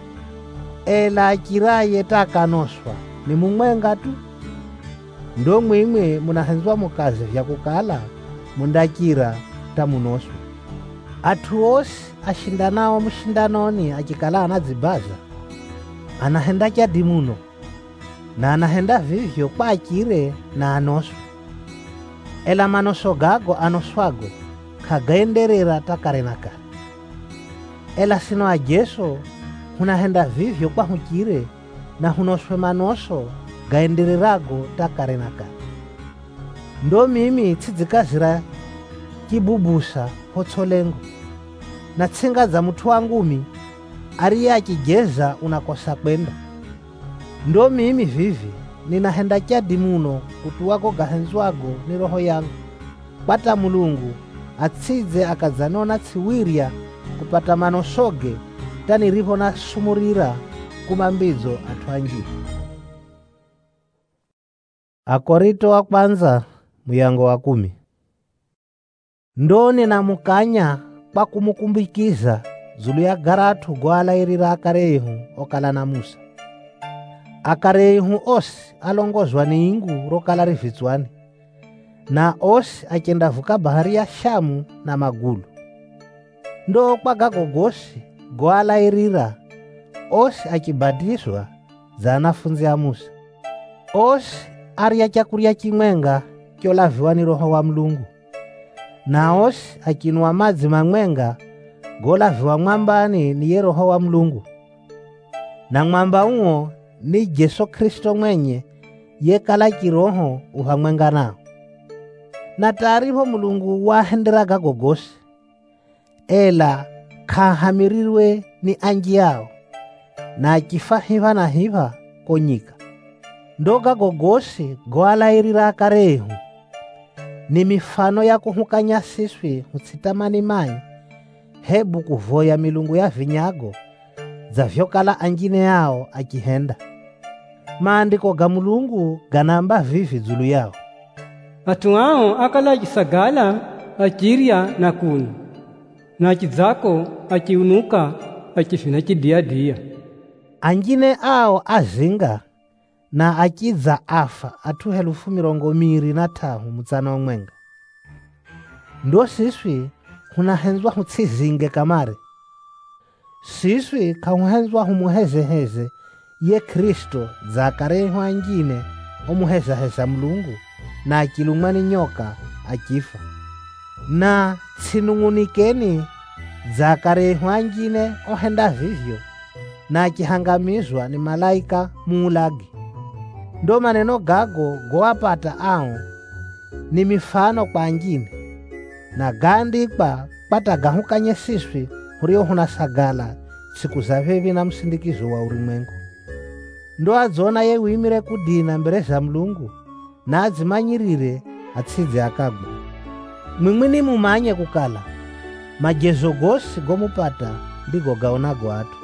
ela akiraye takanoswa ni mumwenga tu. Ndo mwimwe munahenzwa mukazi vya kukala mundakira tamunoswa. Athu osi ashindanao mushindanoni akikala anadzibaza anahenda kyadi muno, na anahenda vivyo kwa akire na anoswa. Ela manoso gago anoswago kagaenderera takarenaka. Ela sino ajeso hunahenda vivyo kwa hukire na hunoswe manoso gaendererago takarenaka. Ndo mimi tsidzikazira kibubusa hotsolengo, na tsinga za muthu wangumi ariye akigeza unakosa kwenda. Ndo mimi vivi ninahenda chadi muno kuti wako gahenzwago ni roho yangu, pata Mulungu atsize akazanona tsiwirya kupata manosoge tanirivo na sumurira kumambidzo athu anji. Akorinto wa kwanza muyango wa kumi. Ndo ninamukanya kwa kumukumbikiza zulu ya garatu gwalairira akareihu okala na Musa. Akareihu osi alongozwa ni ingu rokala rivitswani, na osi akendavuka bahari ya Shamu na magulu. Ndo kwa gagogosi gwalairira osi akibatizwa za anafunzi ya Musa. Osi arya chakurya chimwenga kyolaviwa ni roho wa Mulungu, na osi akinwa madzi mamwenga golaviwa mwambani niye roho wa Mulungu, na mwamba uo ni Yesu Kristo mwenye yekala kiroho uhamwenga nao. Na taariho Mulungu wahenderaga gogosi, ela kahamirirwe ni anji yao, na akifa hiva na hiva konyika. Ndoga gogosi gwalairira akareihu ni mifano ya kuhukanya siswi hutsitamani mai hebu kuvoya milungu ya vinyago za vyokala anjine yao akihenda. Maandiko ga Mulungu ganamba vivi zulu yao: atu ao akala kisagala akirya na kunu, na kizako akiunuka akifina kidiadia. Anjine ao azinga na akiza afa atu helufu mirongo miri na tahu mutsana omwenga. Ndo siswi hunahenzwa hutsizinge kamare. Siswi kahuhenzwa humuhezeheze ye Kristo za akareihu anjine omuhezaheza Mulungu, na akilumani nyoka akifa. Na tsinung'unikeni za akareihu anjine ohenda vivyo, na akihangamizwa ni malaika muulagi. Ndo maneno gago goapata ao ni mifano kwa anjine, na gandikwa pata gahukanye siswi hurio hunasagala siku za vivi na msindikizo wa ulimwengu. Ndo adzona ye wimire kudina mbere za Mulungu, na adzimanyirire atsize akagwa. Mwimwini mumanye kukala majezo gosi gomupata ndigo gaonago atu,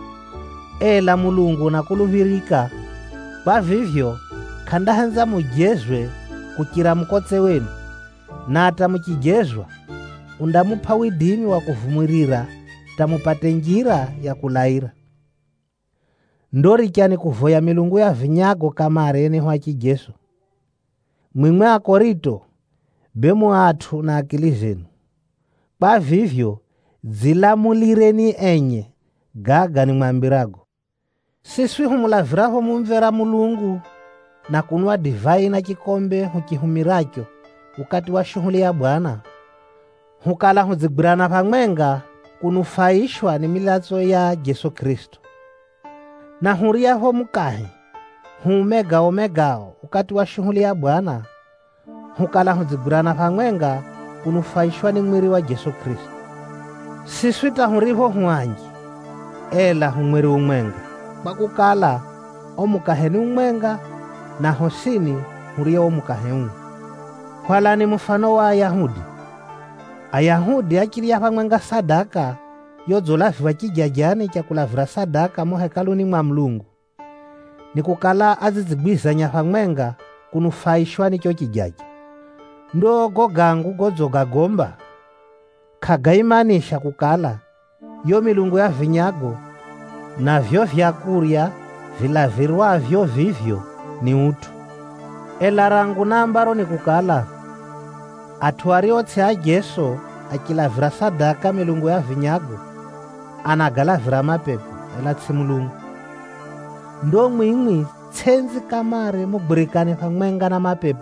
ela Mulungu nakuluvirika kwa vivyo kandahenza mujezwe kukira mukotse wenu, na ata mukijezwa undamupa widimi wa kuvumwirira tamupate njira ya kulaira. Ndori kyani kuvoya milungu ya vinyago kamare ene hwa kijesu. Mwimwe Akorinto bemu atu na akili zenu, kwa vivyo zilamulireni enye gaga ni mwambirago. Siswi humulaviraho mumvera Mulungu na kunwa divai na kikombe hukihumiracho ukati wa shughuli ya Bwana, hukala huzigwirana pamwenga kunufaishwa ni milazo ya Yesu Kristo. Na huriaho mukahe humega omegao ukati wa shughuli ya Bwana, hukala huzigwirana pamwenga kunufaishwa ni mwiri wa Yesu Kristo. Siswi tahuriho huanji, ela humwiri umwenga, kwa kukala omukahe ni umwenga, na hosini huria omukahe umu. Hwala ni mfano wa Ayahudi. Ayahudi akiriya pamwenga sadaka yodzolaviwa kijajani cha kulavira sadaka mo hekaluni mwa Mulungu, ni kukala azizigwizanya pamwenga kunufaishwa nicho kijaji. Ndo gogangu godzoga gomba kagaimanisha kukala yo milungu ya vinyago na vyo vyakurya vilavirwa vyo vivyo ni utu. Ela rangu nambaro ni kukala atuari otse a Yesu akilavira sadaka milungu ya vinyago anagalavira mapepo ela tsi Mulungu. Ndo mwimwi tsenzi kamare mugwirikane pamwenga na mapepo.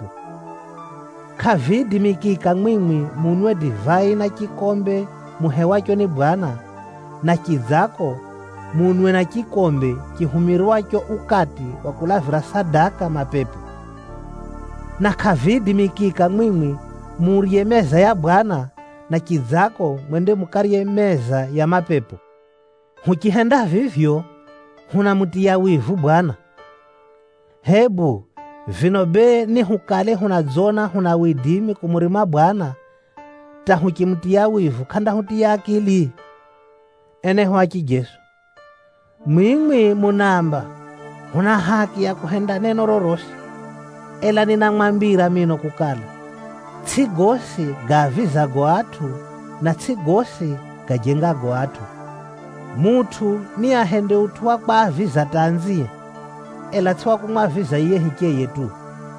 Kavidi mikika mwimwi munwe divai na kikombe muhewacho ni Bwana, na kizako munwe na kikombe kihumirwacho ukati wa kulavira sadaka mapepo. Na kavidi mikika mwimwi muriye meza ya Bwana, na kidzako mwende mukarye meza ya mapepo. Hukihenda vivyo hunamutia wivu Bwana. Hebu vinobe ni hukale hunadzona huna widimi kumurima Bwana, ta hukimtia wivu kanda hutia akili. Eneho aki Jesu, mwimwi munamba huna haki ya kuhenda neno rorosi, ela ninamwambira mino kukala tsigosi gavizago atu na tsigosi gajengago atu. Mutu ni ahende utuwa kwa aviza tanzie, ela tiwa kumwaviza iye hikeye tu.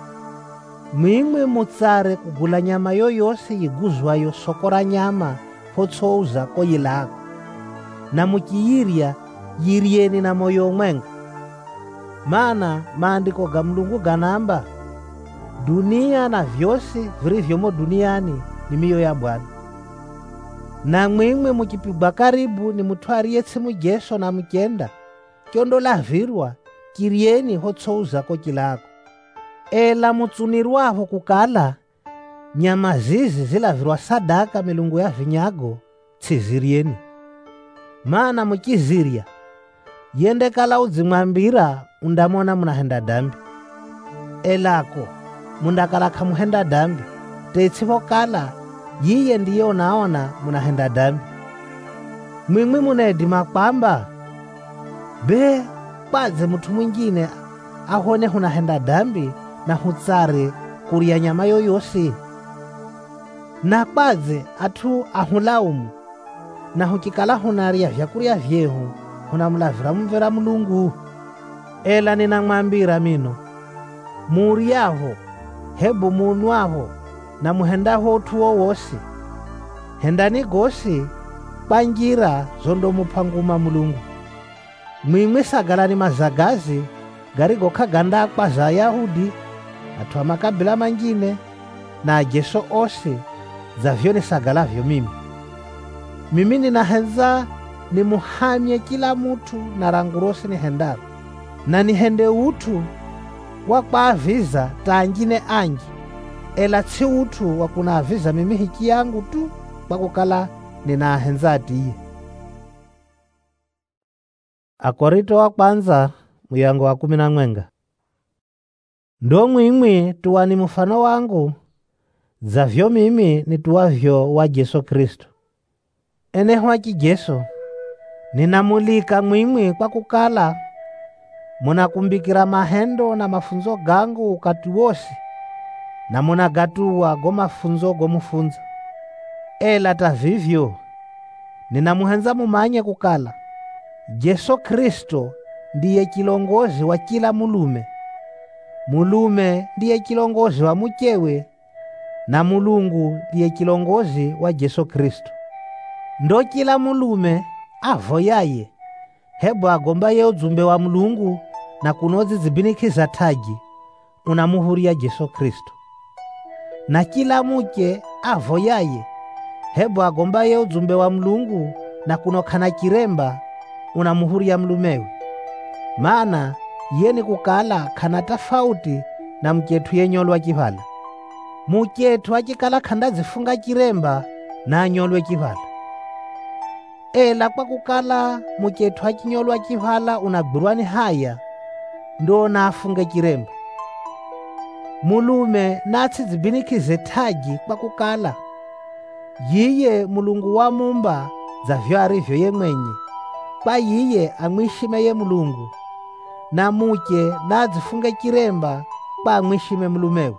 Mwimwe mutsare kugula nyama yoyose yiguzwayo sokora nyama potsouza ko yilako, na mukiyirya yiryeni na moyo mwenga. Mana maandiko ga Mulungu ganamba, dunia na vyosi virivyomo duniani ni miyo ya Bwana. Na mwimwe mukipigwa karibu ni mutwariye tsimu Jesu na mukenda, kiondo lavirwa kiryeni hotsouza ko kilako. Ela mutsunirwaho kukala nyama zizi zilavirwa sadaka milungu ya vinyago tsiziryeni. Mana mukizirya yende kala udzimwambira undamona munahenda dambi, elako mundakala kamuhenda dambi tetsivo kala yiye ndiye unaona munahenda dambi. Mwimwi munedima kwamba be kwadze mutu mwingine ahone hunahenda dambi na hutsare kurya nyama yoyose. Na kwadze atu ahulaumu na hukikala hunarya vyakurya vyehu hunamulavira mumvera Mulungu. Ela ninamwambira mino, muryaho hebu munwaho na muhendaho utuwo wose, hendani gosi kwa njira zondo mupanguma Mulungu. Mwimwe sagalani mazagazi garigo kaganda kwa za Yahudi atu amakabila mangine na ajeso ose za vyone sagalavyo mimi. Mimi ninahenza ni muhamye kila mutu na rangurose ni hendaro, na nihende utu wakwa aviza tangine angi, ela tsi utu wakuna aviza mimi hiki yangu tu kwa kukala ninahenza atiye. Akorito wa kwanza muyango wa kumi na mwenga. Ndo mwimwi tuwani mfano wangu, zavyo mimi ni tuwavyo wa Jesu Kristo. Eneho aki Jesu ninamulika mwimwi kwa kukala munakumbikira mahendo na mafunzo gangu ukati wose, na munagatuwa go mafunzo go mufunza. Ela ta vivyo ninamuhenza mumanye kukala Jesu Kristo ndiye kilongozi wa kila mulume. Mulume ndiye kilongozi wa mukewe, na Mulungu ndiye kilongozi wa Jesu Kristo. Ndo kila mulume avoyaye hebu agomba ye udzumbe wa Mulungu na kunozi zibinikiza taji unamuhuria Jesu Kristo. Na kila muke avoyaye hebu agomba ye udzumbe wa Mulungu na kunokana kiremba unamuhuria mlumewe. Maana yeni kukala kana tafauti na mketu yenyolwa kivala. Muketu akikala kanda zifunga kiremba na anyolwe kivala. Ela kwa kukala muketu akinyolwa kivala unagburwani haya ndo na afunge kiremba. Mulume natsi zibinikize taji kwa kukala yiye Mulungu wa mumba za vyarivyo ye mwenye, kwa yiye amwishime ye Mulungu, na muke nazifunge kiremba kwa amwishime mulumewe.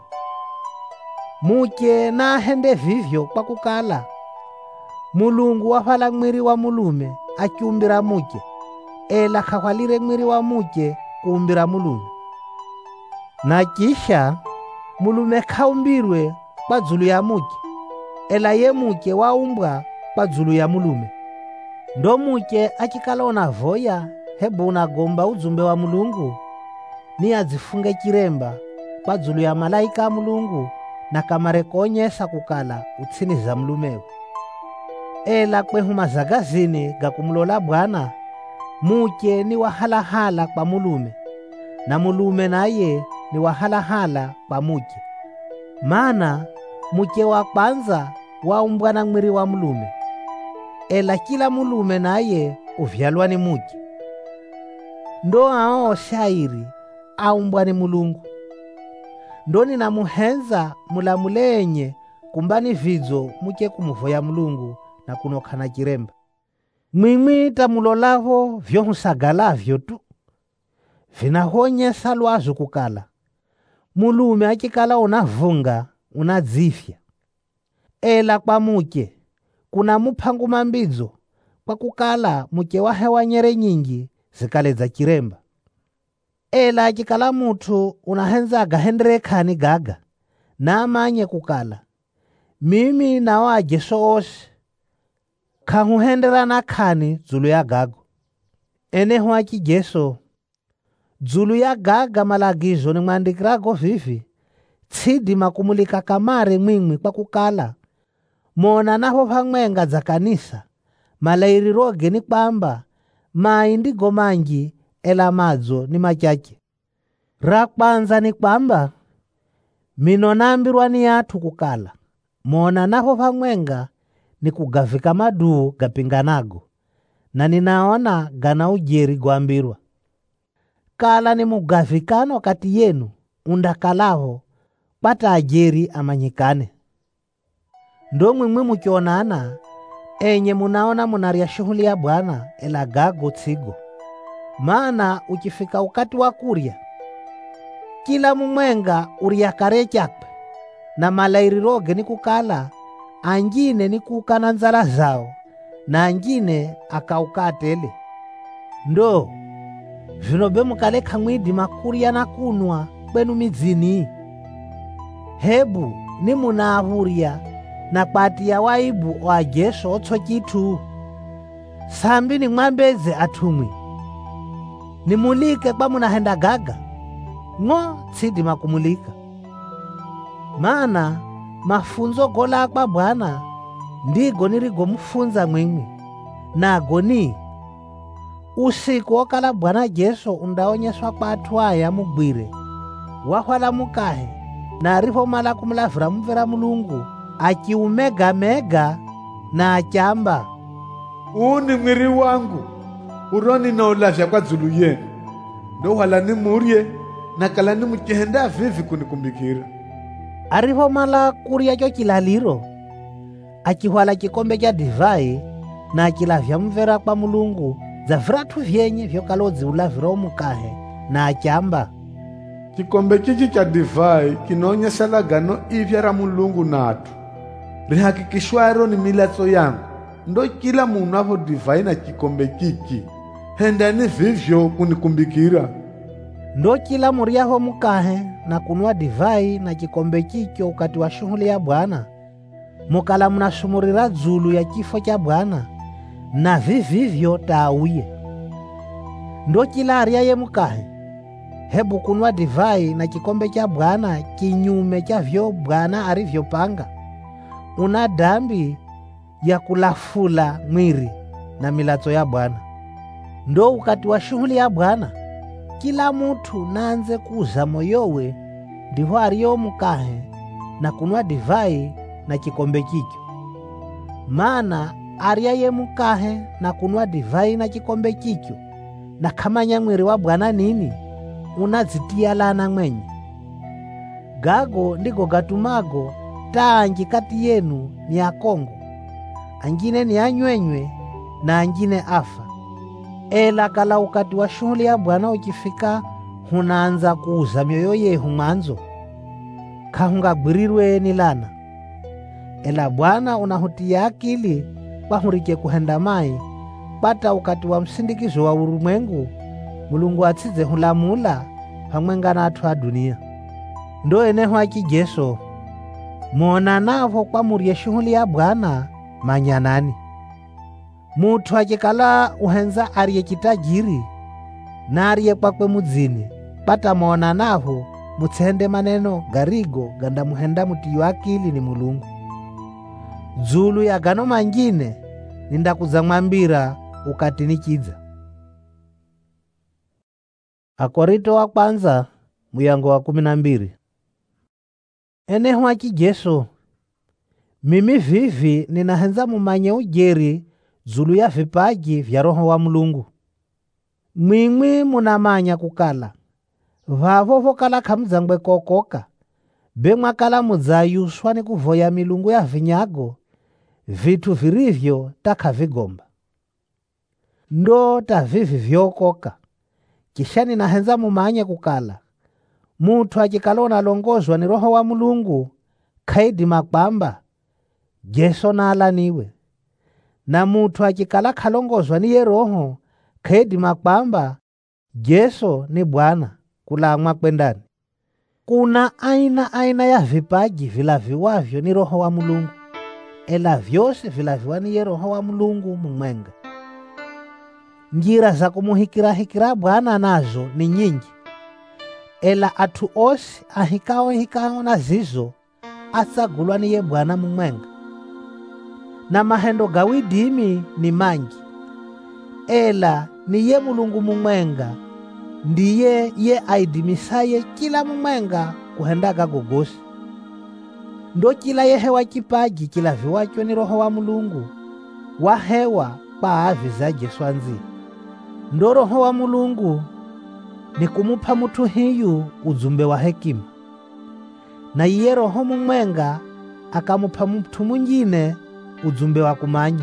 Muke na hende vivyo kwa kukala Mulungu wafala mwiri wa mulume akiumbira muke, ela kakwalire mwiri wa muke kuumbira mulume. Na kisha mulume kaumbirwe kwa dzulu ya muke, ela ye muke waumbwa kwa dzulu ya mulume. Ndo muke akikala unavoya hebu unagomba udzumbe wa Mulungu, ni azifunge kiremba kwa dzulu ya malaika ya Mulungu na kamare konyesa kukala utsiniza mulumewe. Ela kwehu mazagazini gakumulola Bwana, muke ni wahalahala kwa mulume, na mulume naye ni wahalahala kwa muke. Maana muke wa kwanza waumbwa na mwiri wa mulume, ela kila mulume naye uvyalwa ni muke. Ndo ao shairi aumbwa ni Mulungu. Ndo ninamuhenza mulamulenye kumbani vidzo muke kumuvoya Mulungu na kunokhana chiremba. Mwimwi tamulolavo vyohusagalavyo tu, vinahonyesa lwazu kukala mulume akikala unavunga unadzifya, ela kwa muke kuna muphangu mambidzo kwa kukala muke wahewa nyere nyingi zikaleza chiremba. Ela akikala mutu unahenza agahendere khani gaga na amanye kukala mimi na wa Jesu ose khahuhendera na khani dzulu ya gago. Eneho aki Jesu dzulu ya gaga malagizo ni mwandikirago vivi tsidi makumulika kamare mwimwi kwa kukala mona naho pamwenga za kanisa malairiroge ni kwamba mai ndigo manji ela madzo ni machache. Ra kwanza ni kwamba mino nambirwa ni yathu kukala mona naho pamwenga ni kugavika madu gapinganago na ninaona gana ujeri gwambirwa. Kala ni mugavikano kati yenu undakalavo pata ajeri amanyikane. Ndo mwimwi mukionana enye munaona munaria shughuli ya Bwana ela gago tsigo. Maana ukifika ukati wa kurya kila mumwenga uria kare chakwe na malairiroge ni kukala anjine ni kukana nzala zao na anjine akaukatele. Ndo vinobe mukaleka mwidi makurya na kunwa kwenu mizini. Hebu ni munahuria na pati ya waibu wa Jesu otso kitu. Sambi ni mwambeze atumwi nimulike kwa munahenda gaga ng'o tsidi makumulika. Maana mafunzo gola kwa Bwana ndigo nirigo mufunza mwimwi nago ni usiku wakala Bwana Jesu undaonyeswa kwa atwaya mugwire wahwala mukahe na arifo mala kumulavira mumvera Mulungu akiumega mega na achamba, "Uu ni mwiri wangu uroni na ulavya kwa dzulu yenu, ndo wala ni murye na kala ni mukihenda vivi kunikumbikira." Arifo mala kurya cho kilaliro akihwala kikombe cha divai na akilavya mumvera kwa Mulungu za viratu vyenye vyokalodzi ulavira umukahe na achamba, "Kikombe chichi cha divai kinaonyesha lagano ivya ra Mulungu natu, rihakikishwaro ni milatso yangu. Ndo kila munu avo divai na kikombe kiki, hendani vivyo kunikumbikira." Ndo kila muriaho mukahe na kunwa divai na kikombe kikyo ukati wa shughuli ya Bwana mukala munasumurira dzulu ya kifo cha Bwana na vivivyo tauye. Ndo kila ariaye mukahe hebu kunwa divai na kikombe cha Bwana kinyume cha vyo Bwana arivyopanga, una dambi ya kulafula mwiri na milatso ya Bwana. Ndo ukati wa shughuli ya Bwana kila mutu nanze kuza moyowe ndiho ariyo mukahe na kunwa divai na kikombe kikyo. Maana ariaye mukahe na kunwa divai na kikombe kikyo na kamanya mwiri wa Bwana nini unazitia lana mwenye. Gago ndigo gatumago taanji kati yenu ni akongo, angine ni anywenywe na angine afa. Ela kala ukati wa shughuli ya Bwana ukifika hunaanza kuuza mioyo yehu mwanzo kahungagwirirwe ni lana. Ela Bwana unahutia akili kwa hurike kuhenda mai pata ukati wa msindikizo wa urumwengu Mulungu atsize hulamula pamwenga na atu a dunia. Ndo eneho aki Jesu mona navo kwa murie shughuli ya Bwana manyanani. Mutu akikala uhenza ariye kitajiri na ariye kwakwe mudzini pata mona navo mutsende maneno garigo ganda muhenda mutiyo akili ni Mulungu. Dzulu ya gano mangine nindakuza mwambira ukati nikiza. Akorinto wa kwanza muyango wa kumi na mbili. Eneho aki Jesu Mimi vivi ninahenza mumanye ujeri zulu ya vipaji vya Roho wa Mulungu. Mwimwi munamanya kukala vavo vokala khamuzangwe kokoka be mwakala mudzayuswa ni kuvoya milungu ya vinyago vitu virivyo takhavigomba. Ndo tavivi vyokoka. Kisha ninahenza mumanye kukala mutu akikala unalongozwa ni Roho wa Mulungu khaidima kwamba Jesu naalaniwe, na mutu akikala khalongozwa ni ye Roho khaidima kwamba Jesu ni Bwana kulamwa kwendani. Kuna aina aina ya vipaji vilaviwavyo ni Roho wa Mulungu, ela vyose vilaviwa ni ye Roho wa Mulungu mumwenga. Njira za kumuhikirahikira Bwana nazo ni nyingi, ela atu osi ahikao hikao na zizo atsagulwa ni ye Bwana mumwenga. Na mahendo gawidimi ni mangi, ela ni ye Mulungu mumwenga ndiye ye aidimisaye kila mumwenga kuhendaga gogosi. Ndo kila yehewa kipaji kila viwacho ni Roho wa Mulungu wahewa kwa avi za Jesu anzi. Ndo Roho wa Mulungu ni kumupa mutu hiyu uzumbe wa hekima, na iye Roho mumwenga akamupa mutu mwingine uzumbe wa kumanya.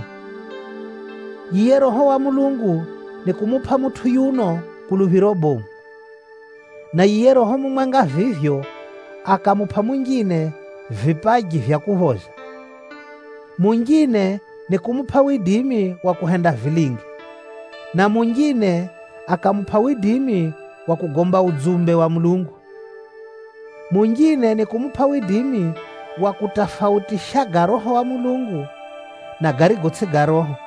Iye Roho wa Mulungu ni kumupa mutu yuno kuluhiro bomu, na iye Roho mumwenga vivyo akamupa mwingine vipaji vya kuhoza. Mwingine ni kumupa widimi wa kuhenda vilingi, na mwingine akamupa widimi wa kugomba uzumbe wa Mulungu. Mwingine ni kumupa widimi wa kutafautishaga Roho wa Mulungu na garigotsi ga roho.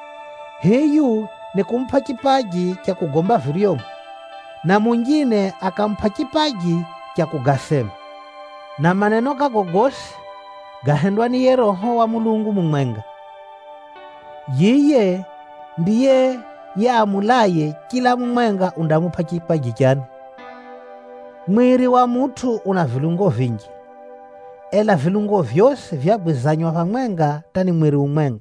Heyu ni kumpa kipaji cha kugomba viryomo, na mwingine akampa kipaji cha kugasema. Na maneno gagogosi gahendwa ni ye Roho wa Mulungu mumwenga. Yiye ndiye yaamulaye kila mumwenga undamupa kipaji chani. Mwiri wa mutu una vilungo vingi, ela vilungo vyose vyagwizanywa pamwenga tani mwiri umwenga.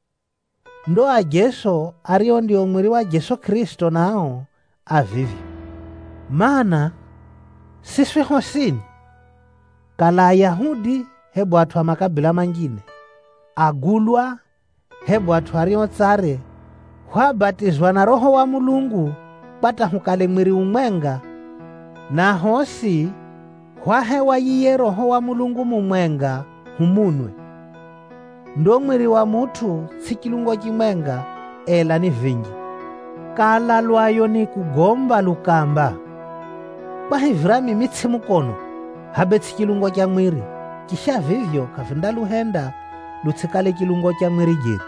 Ndo a Jesu ario ndio mwiri wa Jesu Kristo nao avivyo. Mana siswe hosini kala Ayahudi hebu atu wa makabila mangine, agulwa hebu atu ario tsare wabatizwa na Roho wa Mulungu pata hukale mwiri umwenga, na hosi wahewa yiye Roho wa Mulungu mumwenga humunwe. Ndo mwiri wa mutu si kilungo kimwenga, ela ni vingi. Kala lwayo ni kugomba lukamba bahivira mimitsi mukono habetsi kilungo cha mwiri, kisha vivyo kavinda luhenda lutsikale kilungo cha mwiri jiri.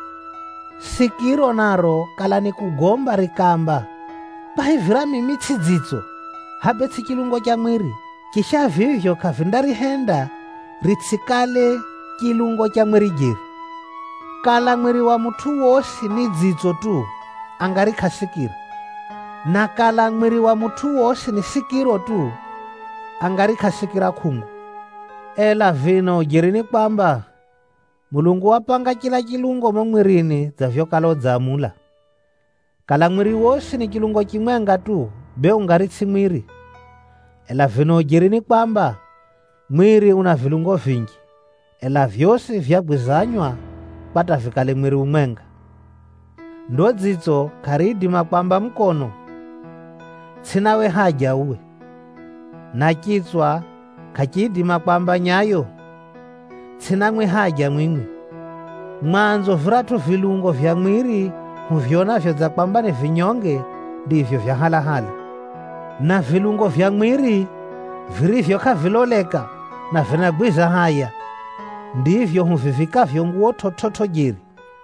Sikiro naro kala ni kugomba rikamba bahivira mimitsi dzitso habetsi kilungo cha mwiri, kisha vivyo kavinda rihenda ritsikale kilungo cha mwiri jiri. Kala mwiri wa mutu wosi ni dzitso tu angari kasikira, na kala mwiri wa mutu wosi ni sikiro tu angari kasikira khungu. Ela vino jirini kwamba Mulungu wapanga kila kilungo momwirini zavyo kalo dzamula. Kala mwiri wosi ni kilungo kimwenga tu be ungaritsi mwiri. Ela vino jirini kwamba mwiri una vilungo vingi, ela vyosi vyagwizanywa pata vikale mwiri umwenga. Ndo dzitso karidima kwamba mkono tsinawe haja uwe, na chitswa kachidima kwamba nyayo tsinamwe haja mwimwi. Mwanzo viratu vilungo vya mwiri huvyona vyo za kwamba ni vinyonge ndivyo vya halahala, na vilungo vya mwiri virivyo kaviloleka na vinagwiza haya ndivyo huvivikavyo nguo tototo jiri.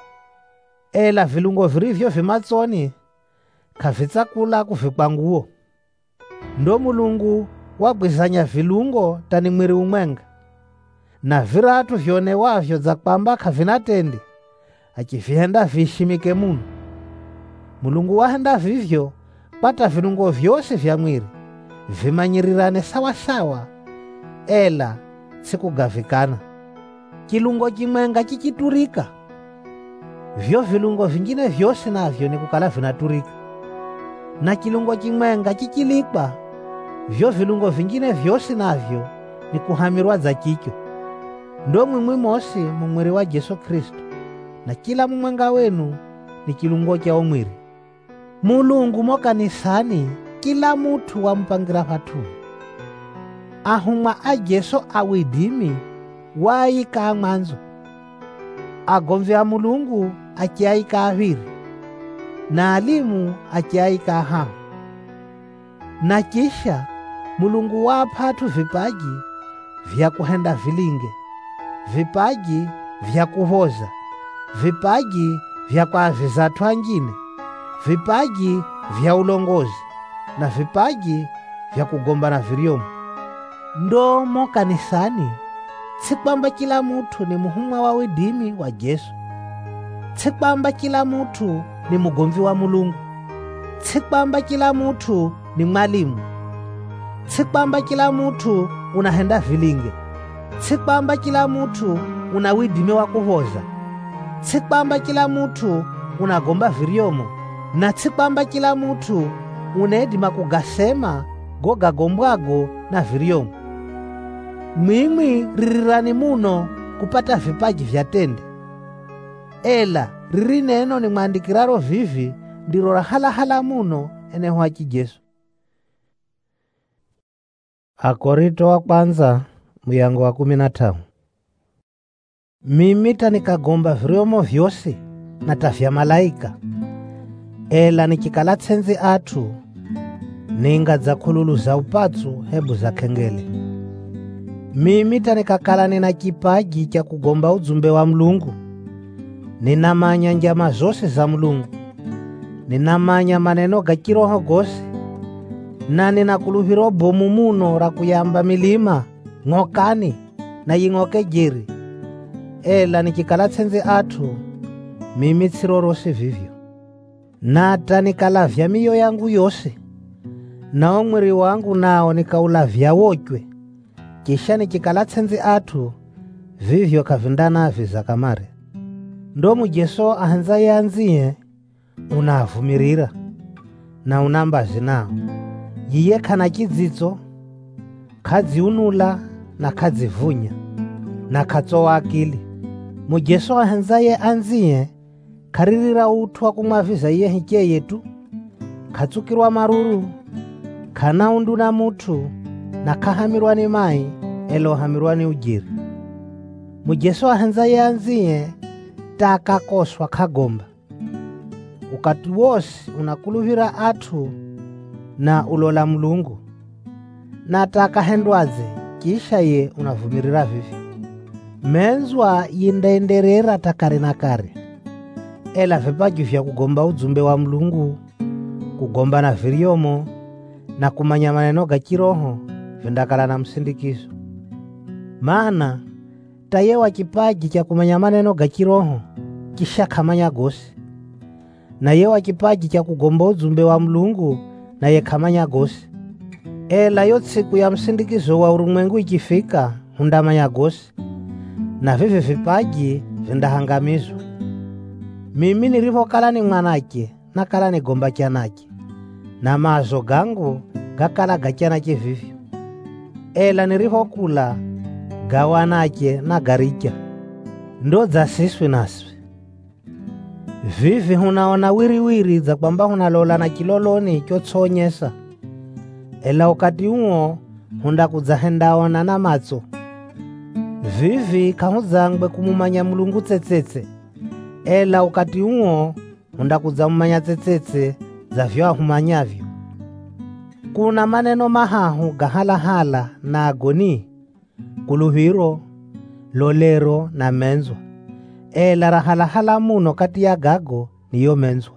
Ela vilungo virivyo vimatsoni kavitsakula kuvikwa nguo. Ndo Mulungu wagwizanya vilungo tani mwiri umwenga, na viratu vyone wavyo za kwamba kavinatende akivihenda vishimike muno. Mulungu wahenda vivyo pata vilungo vyose vya mwiri vimanyirirane sawa sawa, ela sikugavikana. kilungo kimwenga chichiturika, vyo vilungo vingine vyose navyo ni kukala vinaturika. Na kilungo kimwenga chichilikwa, vyo vilungo vingine vyose navyo ni kuhamirwa za chicho. Ndo mwimwi mosi mumwiri wa Yesu Kristo, na kila mumwenga wenu ni kilungo cha umwiri. Mulungu mo kanisani kila mutu wampangira patu. Ahumwa a Yesu awidimi waika mwanzo. Agomvi a Mulungu achiaika aviri, na alimu achiaika hao. Na kisha Mulungu wapatu vipaji vya kuhenda vilinge, vipaji vya kuhoza, vipaji vya kuaviza twangine, vipaji vya ulongozi, na vipaji vya kugombana viryomo. Ndo mo kanisani si kwamba kila mutu ni muhumwa wa widimi wa Yesu, si kwamba kila mutu ni mugomvi wa Mulungu, si kwamba kila mutu ni mwalimu, si kwamba kila mutu unahenda vilinge, si kwamba kila mutu una widimi wa kuhoza, si kwamba kila mutu unagomba viryomo, na si kwamba kila mutu unedima kugasema gogagombwago na viryomo. Mwimwi ririrani muno kupata vipaji vya tende, ela riri neno ni mwandikiraro vivi ndiro rahalahala muno eneho achi Yesu. Akorinto wa kwanza muyango wa kumi na tano. Mimi tanikagomba viryomo vyose na tafya malaika, ela nikikala tsenzi atu ninga za kululu za upatsu hebu za kengele. Mimi tanikakala nina kipaji cha kugomba ujumbe wa Mulungu, ninamanya njama zose za Mulungu, ninamanya maneno ga kiroho gose, na ninakuluhiro bomu muno ra kuyamba milima ng'okani na ying'oke jiri, ela nikikala tsenzi atu mimi tsirorose vivyo. Nata nikalavya miyo yangu yose, nao mwiri wangu nao nikaulavya wochwe, kisha nikikala tsenzi atu vivyo kavindana viza kamare. Ndo mujeso ahanza yanziye unavumirira na unambazi nao, yiye kana chidzitso kadziunula na kadzivunya na katsowa akili. Mujeso ahanzaye anziye karirira utwa kumwaviza iye hiche yetu, katsukirwa maruru, kana undu na mutu, na kahamirwa ni mai, elo hamirwa ni ujiri. Mujeso ahanzaye anziye takakoswa kagomba. Ukati wose unakuluhira atu na ulola Mulungu, na takahendwaze kisha ye unavumirira vivi. Menzwa yindaenderera takare na kare, ela vipaji vya kugomba ujumbe wa Mulungu, kugomba na viryomo, na kumanya maneno ga kiroho vindakala na msindikizo. Maana tayewa kipaji cha kumanya maneno ga kiroho kisha kamanya gosi, na yewa kipaji cha kugomba ujumbe wa Mulungu na ye kamanya gosi, ela yo siku ya msindikizo wa urumwengu ikifika hundamanya gosi, na vivi vipaji vindahangamizwa. Mimi nilivokala ni mwanake nakala ni gomba chanake, na mazo gangu gakala gachanake vivyo, ela nilivokula gawanake na garicha. Ndo za siswi naswi vivi hunaona wiriwiri za kwamba hunalola na kiloloni chotsonyesa, ela wakati uo hunda kudzahendaona na matso. Vivi kahuzangwe kumumanya Mulungu tsetsetse, ela wakati uo hunda kudzamumanya tsetsetse za vyo ahumanyavyo. Kuna maneno mahahu gahalahala na agoni, kuluhiro, lolero na menzwa, ela rahalahala muno kati ya gago niyo menzwa.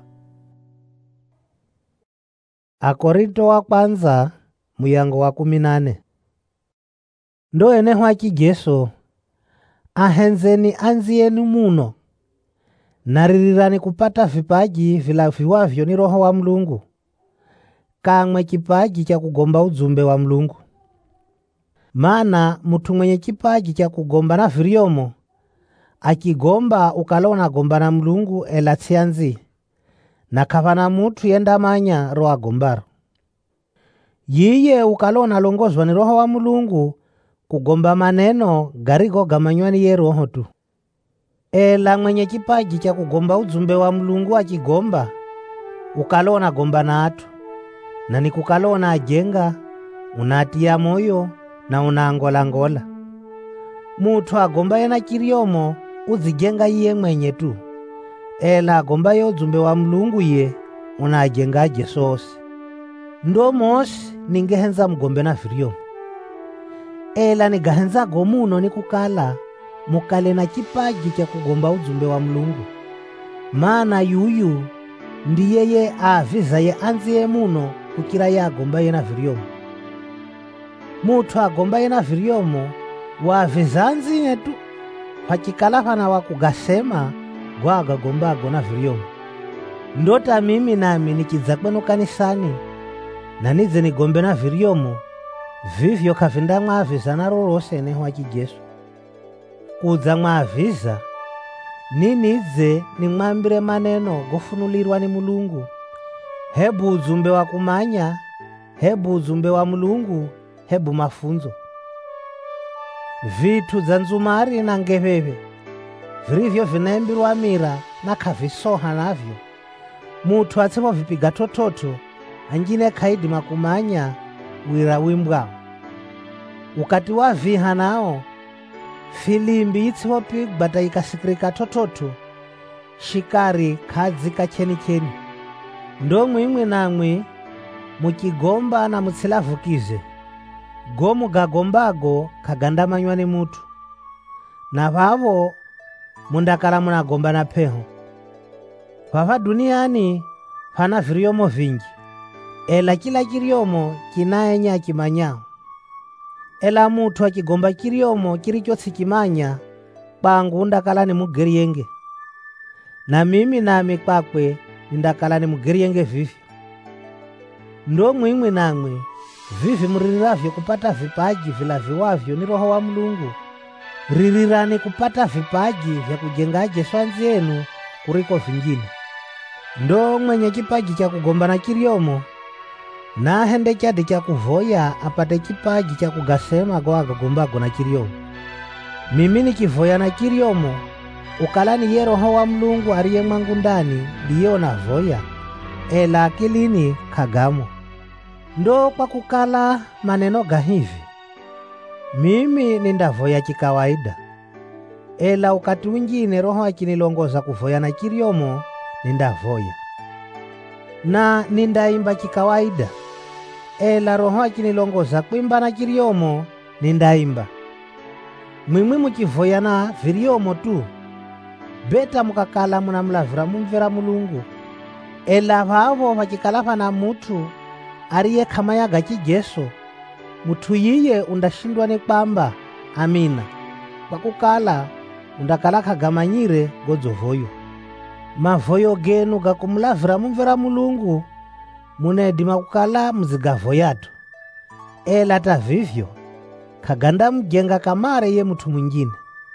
Akorinto wa kwanza muyango wa kumi na nane. Ndo eneho achi Yesu ahenzeni anzieni muno, naririrani kupata vipaji vilaviwavyo ni Roho wa Mulungu, kamwe kipaji cha kugomba ujumbe wa Mulungu. Maana mutu mwenye kipaji cha kugomba na viryomo akigomba ukalona gomba na Mulungu ela tsianzi na kavana mutu yenda manya roho agombaro. Yiye ukalona longozwa ni roho wa Mulungu kugomba maneno garigo gamanywani ye roho tu. Ela mwenye kipaji cha kugomba ujumbe wa Mulungu akigomba ukalona gomba na atu na nikukalona ajenga unatia moyo na unaangola-ngola. Mutu agomba yena kiriomo uzijenga iye mwenye tu. Ela agomba ye ujumbe wa Mulungu ye unajenga aje sosi. Ndo mosi ningehenza mgombe na viriomo. Ela nigahenza gomuno nikukala mukale na kipaji cha kugomba ujumbe wa Mulungu. Maana yuyu ndiye ye aviza ye anziye muno kukira ye agomba ye na viriomo. Mutu agomba ye na viriomo waviza anziye tu pachikalafana wakugasema gwa agagomba ago na viriomo. Ndota mimi nami nikiza kwenu kanisani na nize nigombe na viriomo vivyo kavinda mwaviza na rorose ne hwa Jesu. Kuza mwaviza ninize nimwambire maneno gofunulirwa ni Mulungu. Hebu ujumbe wa kumanya, hebu ujumbe wa Mulungu, hebu mafunzo. Vitu za nzumari na ngeveve virivyo vinembirwa mira na kavisoha navyo. Mutu atsipo vipiga tototo anjine kaidi makumanya wira wimbwa. Ukati wa viha nao filimbi itsipo pigba ikasikirika tototo shikari kazi kacheni cheni. Ndo mwimwi namwi mukigomba na mutsilavukize gomu gagombago kagandamanywa ni mutu. Na vavo mundakala munagomba na peho. Vava duniani pana viriomo vingi. Ela kila kiriomo kinaenya kimanyao. Ela mutu akigomba kiriomo kiricho sikimanya pangu ndakala ni mugerienge. Na mimi nami kwakwe ndakala ni mugerienge vivi. Ndo mwimwi namwe vivi muriravyo kupata vipaji vilaviwavyo ni roho wa Mulungu. Ririrani kupata vipaji vya kujenga Jesu anzi yenu kuriko vingine. Ndo mwenye kipaji cha kugomba na kiriomo na hende chadi cha kuvoya apate kipaji cha kugasema kwa agagombago na kiriomo. Mimi nikivoya na kiriomo ukalani ye roho wa Mulungu ariye mwangu ndani ndiyo na voya. Ela akilini kagamo. Ndo kwa kukala maneno gahivi mimi nindavoya kikawaida. Ela ukati wingine roho akinilongoza kuvoya na kiriomo nindavoya. Na nindaimba kikawaida. Ela roho akinilongoza kuimba na kiriomo nindaimba. Mwimwi mukivoya na viriomo tu beta mukakala munamlavira mumvera Mulungu. Ela vavo vachikalava na mutu ariye kama yaga Jesu mutu yiye undashindwa ni kwamba amina kwa kukala undakala kagamanyire godzovoyo. Mavoyo genu gakumlavira mumvera Mulungu munedima kukala mzigavoyatu. Ela ta vivyo kaganda mjenga kamare ye mutu mwingine.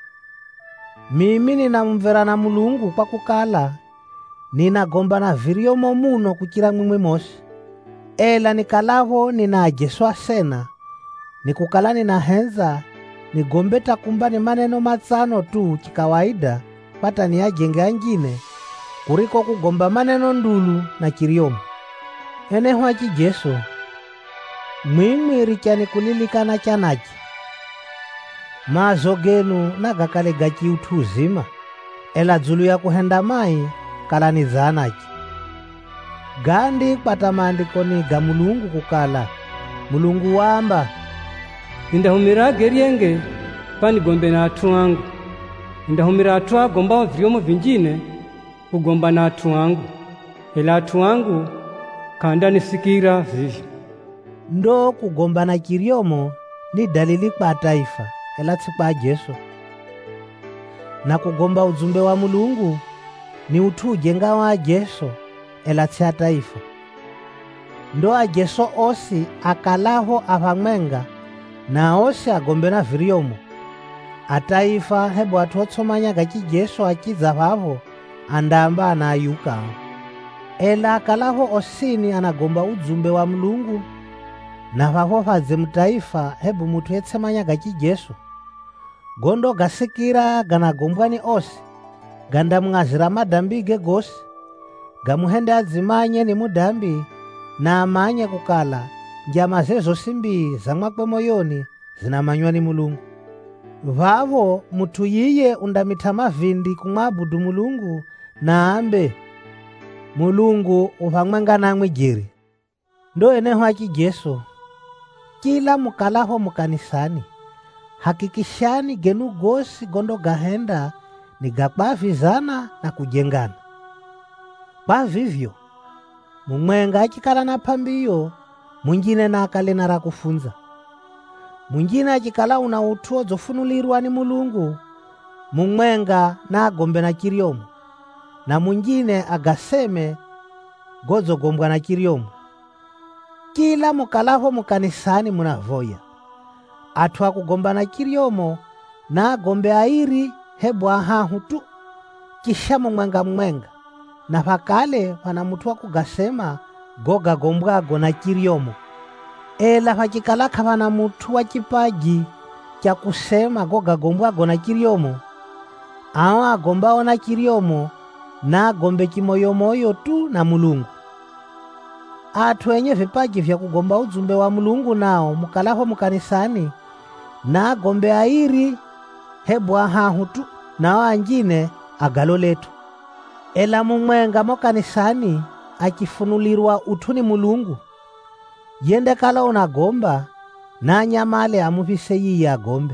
Mimi ninamvera na Mulungu kwa kukala ninagomba na viriomo muno kukira mwimwe mosi. Ela nikalavo ninajeswa sena nikukala ninahenza nigombeta kumba ni maneno matsano tu kikawaida pata ni ajenge angine kuriko kugomba maneno ndulu na kiriomo. Ene hwa Jesu mwimwi richani kulilikana chanachi. Mazo genu nagakale gachi utuzima. Ela dzulu ya kuhenda mai kalani zanachi. Gandi pata maandiko ni ga Mulungu kukala Mulungu wamba Nindahumira gerienge pani gombe na atu wangu. Nindahumira atu agomba viriomo vingine kugomba na atu wangu. Ela atu wangu kanda nisikira vivi. Ndo kugomba na kiriomo ni dalili kwa taifa ela tsipa Jesu. Na kugomba ujumbe wa Mulungu ni utu jenga wa Jesu ela tia taifa. Ndo a Jesu osi akalaho avamwenga na osi agombe na viriomo. ataifa hebu atu otsomanyaga chijesu akidza vavo andamba anayuka. Ela akalavo osini anagomba udzumbe wa Mulungu na vavo vadze mutaifa hebu mutu etsemanyaga chijesu gondo gasikira ganagombwani osi gandamng'azira madambige gosi gamuhende adzimanye ni mudambi na amanye kukala njama zezo simbi za mwakwe moyoni zinamanywa ni Mulungu. Vavo mutu yiye undamitha mavindi kumwabudu Mulungu na ambe Mulungu uvamwenga namwe jeri. Ndo eneho achijesu kila mukalaho mukanisani hakikishani genu gosi gondo gahenda ni gakwavizana na kujengana. Kwa vivyo mumwenga achikala na pambiyo mwingine na akale na rakufunza. Mwingine achikala una utuo zofunulirwa ni Mulungu mumwenga na agombe na kiriomo na mwingine agaseme gozo gombwa na kiriomo. Kila mukalaho mukanisani munavoya atu akugomba na kiriomo na agombe airi hebu ahahu tu kisha mumwenga mumwenga na pakale pana mutu wakugasema goga gombwago na kiriomo. Ela pachikalaka pana mutu wa chipaji cha kusema goga gombwago na kiriomo aho agombao na kiriomo na agombe kimoyomoyo tu na Mulungu. Atu enye vipaji vya kugomba udzumbe wa Mulungu nao mukalaho mukanisani na agombe airi hebu ahahu tu na wanjine agalo letu. Ela mumwenga mokanisani akifunulirwa utuni Mulungu yende kala unagomba na nyamale amuvise yiye agombe.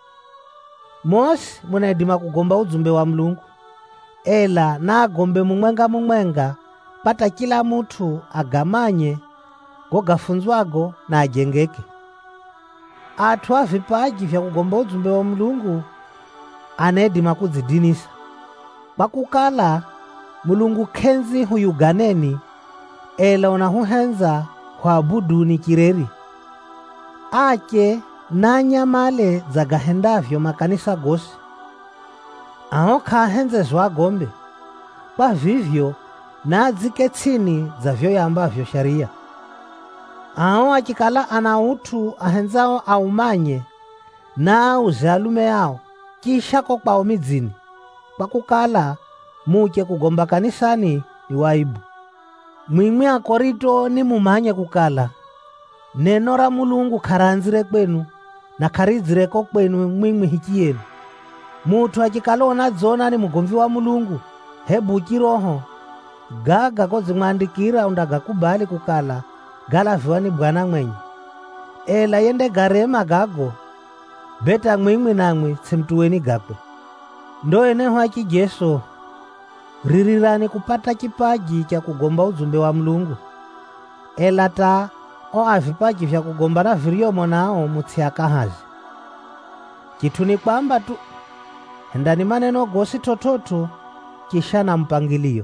Mosi munedima kugomba udzumbe wa Mulungu ela na agombe mumwenga mumwenga pata kila mutu agamanye gogafunzwago na ajengeke. Atu avipaji vya kugomba udzumbe wa Mulungu anedima kudzidinisa pakukala Mulungu kenzi huyuganeni ela unahuhenza huabudu ni kireri. Ake na nyamale zagahendavyo makanisa gosi aho kahenze zwagombe kwa vivyo na zike chini za vyo yambavyo sharia. Aho achikala ana utu ahenzao aumanye na uzalume yao kisha kwa midzini pakukala muche kugomba kanisani ni waibu. Mwimwi akorito ni mumanye kukala neno ra Mulungu karanzire kwenu na karidzireko kwenu mwimwi hichiyenu. Mutu achikala onadzona ni mugomvi wa Mulungu hebu chiroho gaga kozimwandikira undagakubali kukala galaviwa ni Bwana mwenye. Ela yende garema gago beta mwimwi namwi tsimtuweni gakwe. Ndo eneho achijesu ririrani kupata kipaji cha kugomba udzumbe wa Mulungu. Ela ta o avipaji vya kugomba na viriomo nao mutsiaka hazi. Kitu ni kwamba tu hendani maneno gosi tototo kisha na mpangilio.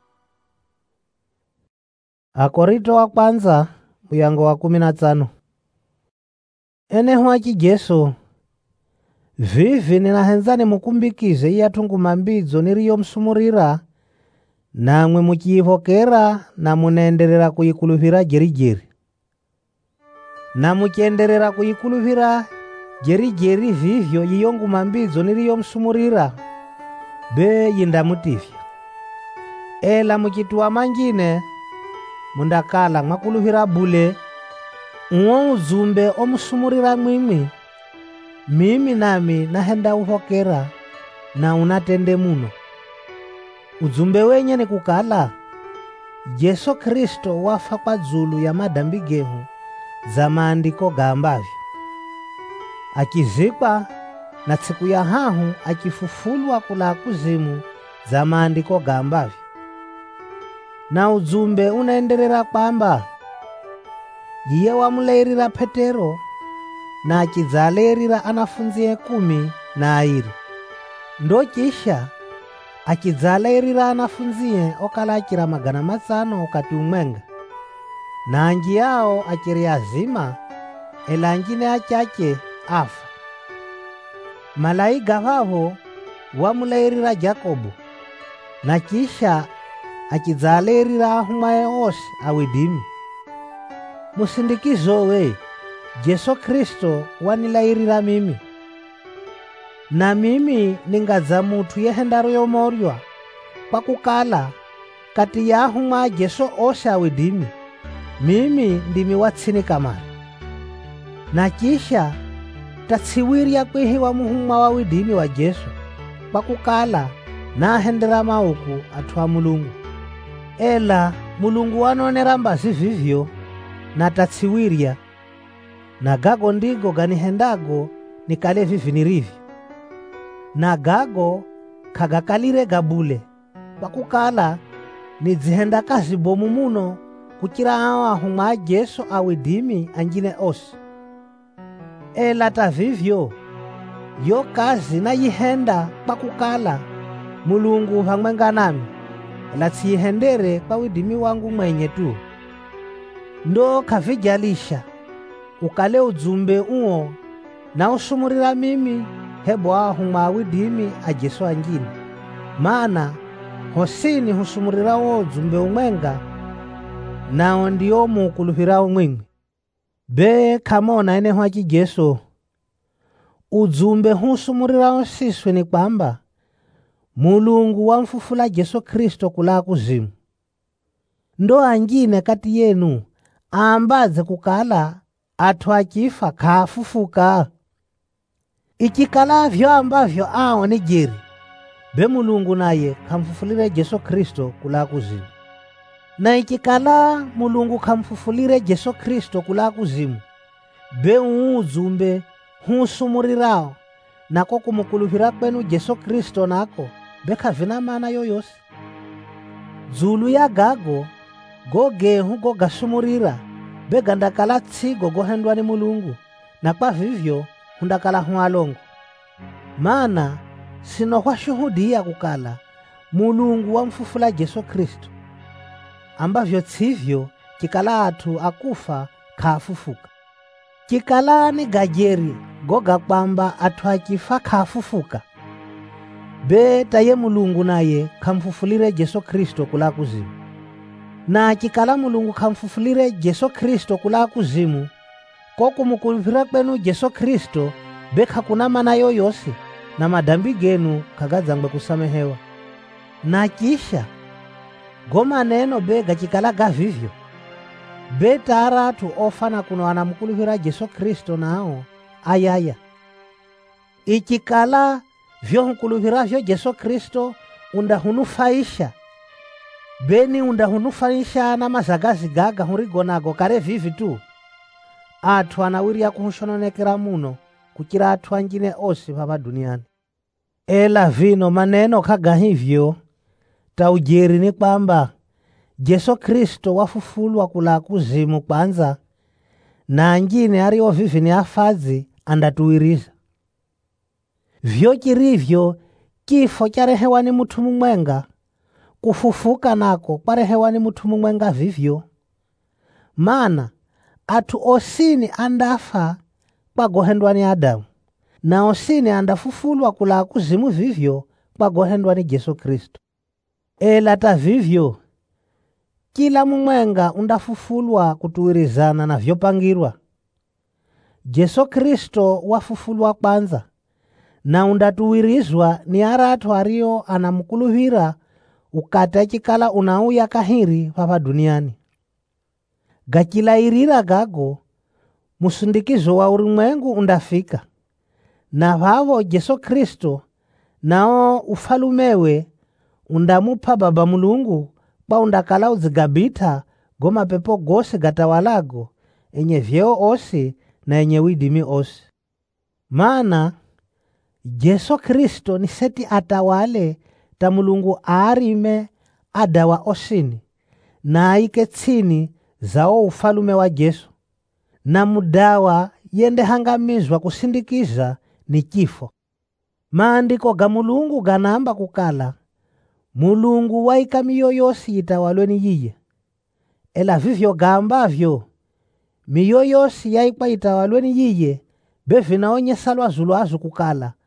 Akorito wa kwanza muyango wa kumi na tano. Eneho achijesu vivi ninahenzani mukumbikize iyatungu mambidzo niriyo msumurira namwe muchiyivokera na munenderera kuyikuluhira jerijeri. Na muchienderera kuyikuluhira jerijeri vivyo yiyongu mambidzo niriyo msumurira be yindamutifya. Ela muchituwa manjine mundakala mwakuluhira bule uwo uzumbe omusumurira mwimwi mimi nami nahenda uhokera na unatende muno. Uzumbe wenye ni kukala Yesu Kristo wafa kwa zulu ya madambi gehu za maandiko gambavyo akizikwa na siku ya hahu akifufulwa kula kuzimu za maandiko gambavyo. Na uzumbe unaendelera kwamba yiye wamuleirira Petero na akizaleirira anafunzi kumi na airi. Ndo kisha akizaleirira anafunzi okala akira magana masano okati umwenga na anji yao akiri azima ela anjine achache afa. malaika vavo wamulairira Jakobo, na kisha achidzalairira ahumwaye ose awidimi. Musindikizowe, Jesu Kristo wanilairira mimi, na mimi ningadza muthu yehendaro yomorywa pakukala kati ya ahumwa Jesu ose awidimi mimi ndimi watsini kamari. Na kisha tatsiwirya kwihiwa muhumwa wa widimi wa Jesu pakukala nahendera mauku athu a Mulungu. Ela Mulungu wanonera mbazi vivyo na tatsiwirya, na gago ndigo ganihendago nikale vivi nirivyo. Na gago kagakalire gabule pakukala nidzihenda kazi bomu muno kuchira awo ahumwa a Jesu awidimi anjine ose. Ela tavivyo yo kazi nayihenda pakukala Mulungu pamwenga nami, ela tsiyihendere kwa widimi wangu mwenye tu. Ndo kavijalisha ukale udzumbe uwo na usumurira mimi hebo ahumwa awidimi a Jesu anjine, maana hosini husumurira wo udzumbe umwenga, nao ndiyo mukuluhira umwimwi. Be kamona ene hwachi Jesu udzumbe husumurira osiswe ni kwamba Mulungu wamfufula Jesu Kristo kula kuzimu. Ndo anjine kati yenu ambaze kukala athu achifa kafufuka. Ichikala vyo ambavyo awo ni jeri, be Mulungu naye kamfufulire Jesu Kristo kula kuzimu. Na ichikala Mulungu kamfufulire Jesu Kristo kula kuzimu, be uuzumbe husumurirao nako kumukuluhira kwenu Jesu Kristo nako beka vina mana yoyose. Zulu ya gago gogehu gogasumurira bega ndakala tsigo gohendwa ni Mulungu, na kwa vivyo hundakala hualongo. Maana sino kwa shuhudia kukala Mulungu wamfufula Jesu Kristo, ambavyo tsivyo chikala atu akufa kafufuka. Chikala ni gajeri goga kwamba atu achifa kafufuka, beta ye Mulungu naye kamfufulire Jesu Kristo kula kuzimu. Na chikala Mulungu kamfufulire Jesu Kristo kula kuzimu, koku mukulupira kwenu Jesu Kristo beka kuna mana yoyose, na madambi genu kagadzangwe kusamehewa. Na kisha goma neno bega chikala gavivyo, beta aratu ofana kuno anamukulupira Jesu Kristo nao ayaya. Ichikala vyo hukulupira vyo Jesu Kristo undahunufaisha, beni undahunufaisha na mazagazi gaga hurigonago kare vivi tu, atu anawirya kuhushononekera muno kuchira atu anjine ose papa duniani. Ela vino maneno kaga hivyo taujeri ni kwamba Jesu Kristo wafufulwa kula kuzimu kwanza, na anjine ariyo vivi ni afazi andatuwiriza. Vyo chirivyo kifo charehewa ni mutu mumwenga, kufufuka nako kwarehewa ni mutu mumwenga vivyo. Maana atu osini andafa kwa gohendwa ni Adamu, na osini andafufulwa kula kuzimu vivyo kwa gohendwa ni Jesu Kristo. Ela ta vivyo kila mumwenga undafufulwa kutuwirizana na vyopangirwa. Jesu Kristo wafufulwa kwanza, na undatuwirizwa ni aratu ario anamukuluhira ukata chikala unauya kahiri papa duniani. Gachilairira gago musindikizo wa ulimwengu undafika, na vavo Jesu Kristo nao ufalumewe undamupa Baba Mulungu kwa undakala uzigabita goma pepo gose gatawalago enye vyeo ose na enye widimi ose. Maana Jesu Kristo ni seti atawale ta Mulungu arime adawa osini, na aike tsini zao ufalume wa Jesu, na mudawa yende hangamizwa kusindikiza ni kifo. Maandiko ga Mulungu ganamba kukala Mulungu waika miyo yosi itawalweni yiye. Ela vivyo gambavyo miyo yosi yaikwa itawalweni yiye bevinaonye salwa zulu azu kukala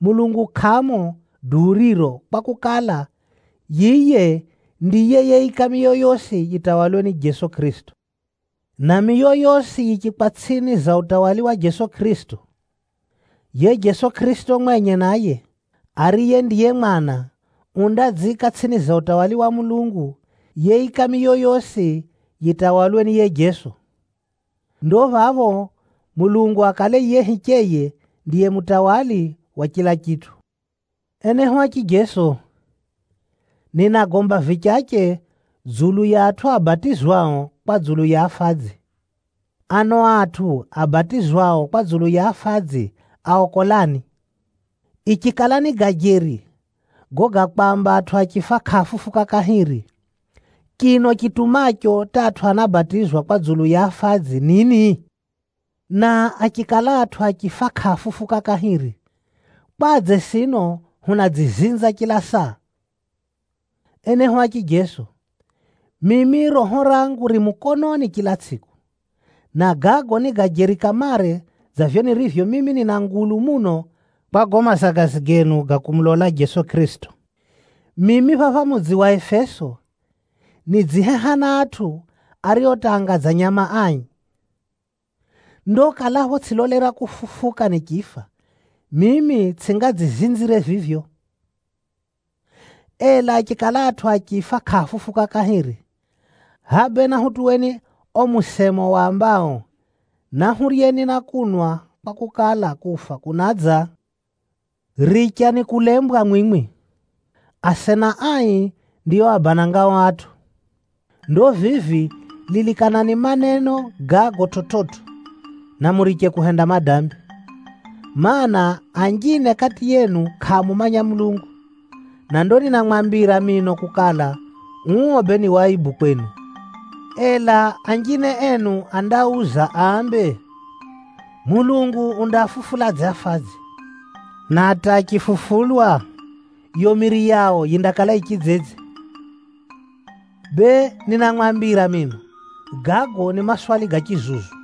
Mulungu khamo duriro pakukala yiye ndiye yeika miyo yose yitawalwe ni Jesu Kristo. Na miyo yose yikipatsini za utawali wa Jesu Kristo. Ye Jesu Kristo mwenye naye ariye ndiye mwana undadzika tsini za utawali wa Mulungu yeika miyo yose yitawalwe ni ye Jesu. Ndo vavo Mulungu akale ye hicheye ndiye mutawali wa kila kitu. Eneho aki Jesu ninagomba vichache zulu ya atu abatizwao kwa zulu ya afadzi. Ano atu abatizwao kwa zulu ya afadzi aokolani. Ichikalani gajeri goga kwamba atu achifa kafufuka kahiri. Kino kitumacho tatu anabatizwa kwa zulu ya afadzi nini? Na achikala atu achifa kafufuka kahiri. Kwadze sino hunadzizinza kila saa. Eneho aki Jesu, mimi roho rangu rimukononi kila siku. Na gago ni gajeri kamare zavyo nirivyo mimi nina ngulu muno pagoma sagasi genu gakumlola Jesu Kristo. Mimi vava mudzi wa Efeso nidzihehana atu ariotangaza nyama anyi. Ndo kalaho tsilolera kufufuka nikifa. Mimi tsingadzizinzire vivyo. Ela chikala atu akifa kafufuka kahiri. Habe na hutuweni omusemo wa ambao na hurieni na kunwa pakukala kufa kunadza. Richa ni kulembwa mwimwi. Asena ai ndiyo abananga watu. Ndo vivi lilikana ni maneno gago tototo na muriche kuhenda madambi. Maana anjine kati yenu kamumanya Mulungu. Na ndoni na mwambira mino kukala uobe ni waibu kwenu. Ela anjine enu andauza ambe Mulungu undafufula zafazi. Na atakifufulwa yomiri yao yindakala ikidzedze. Be nina mwambira mino gago ni maswali gachizuzu.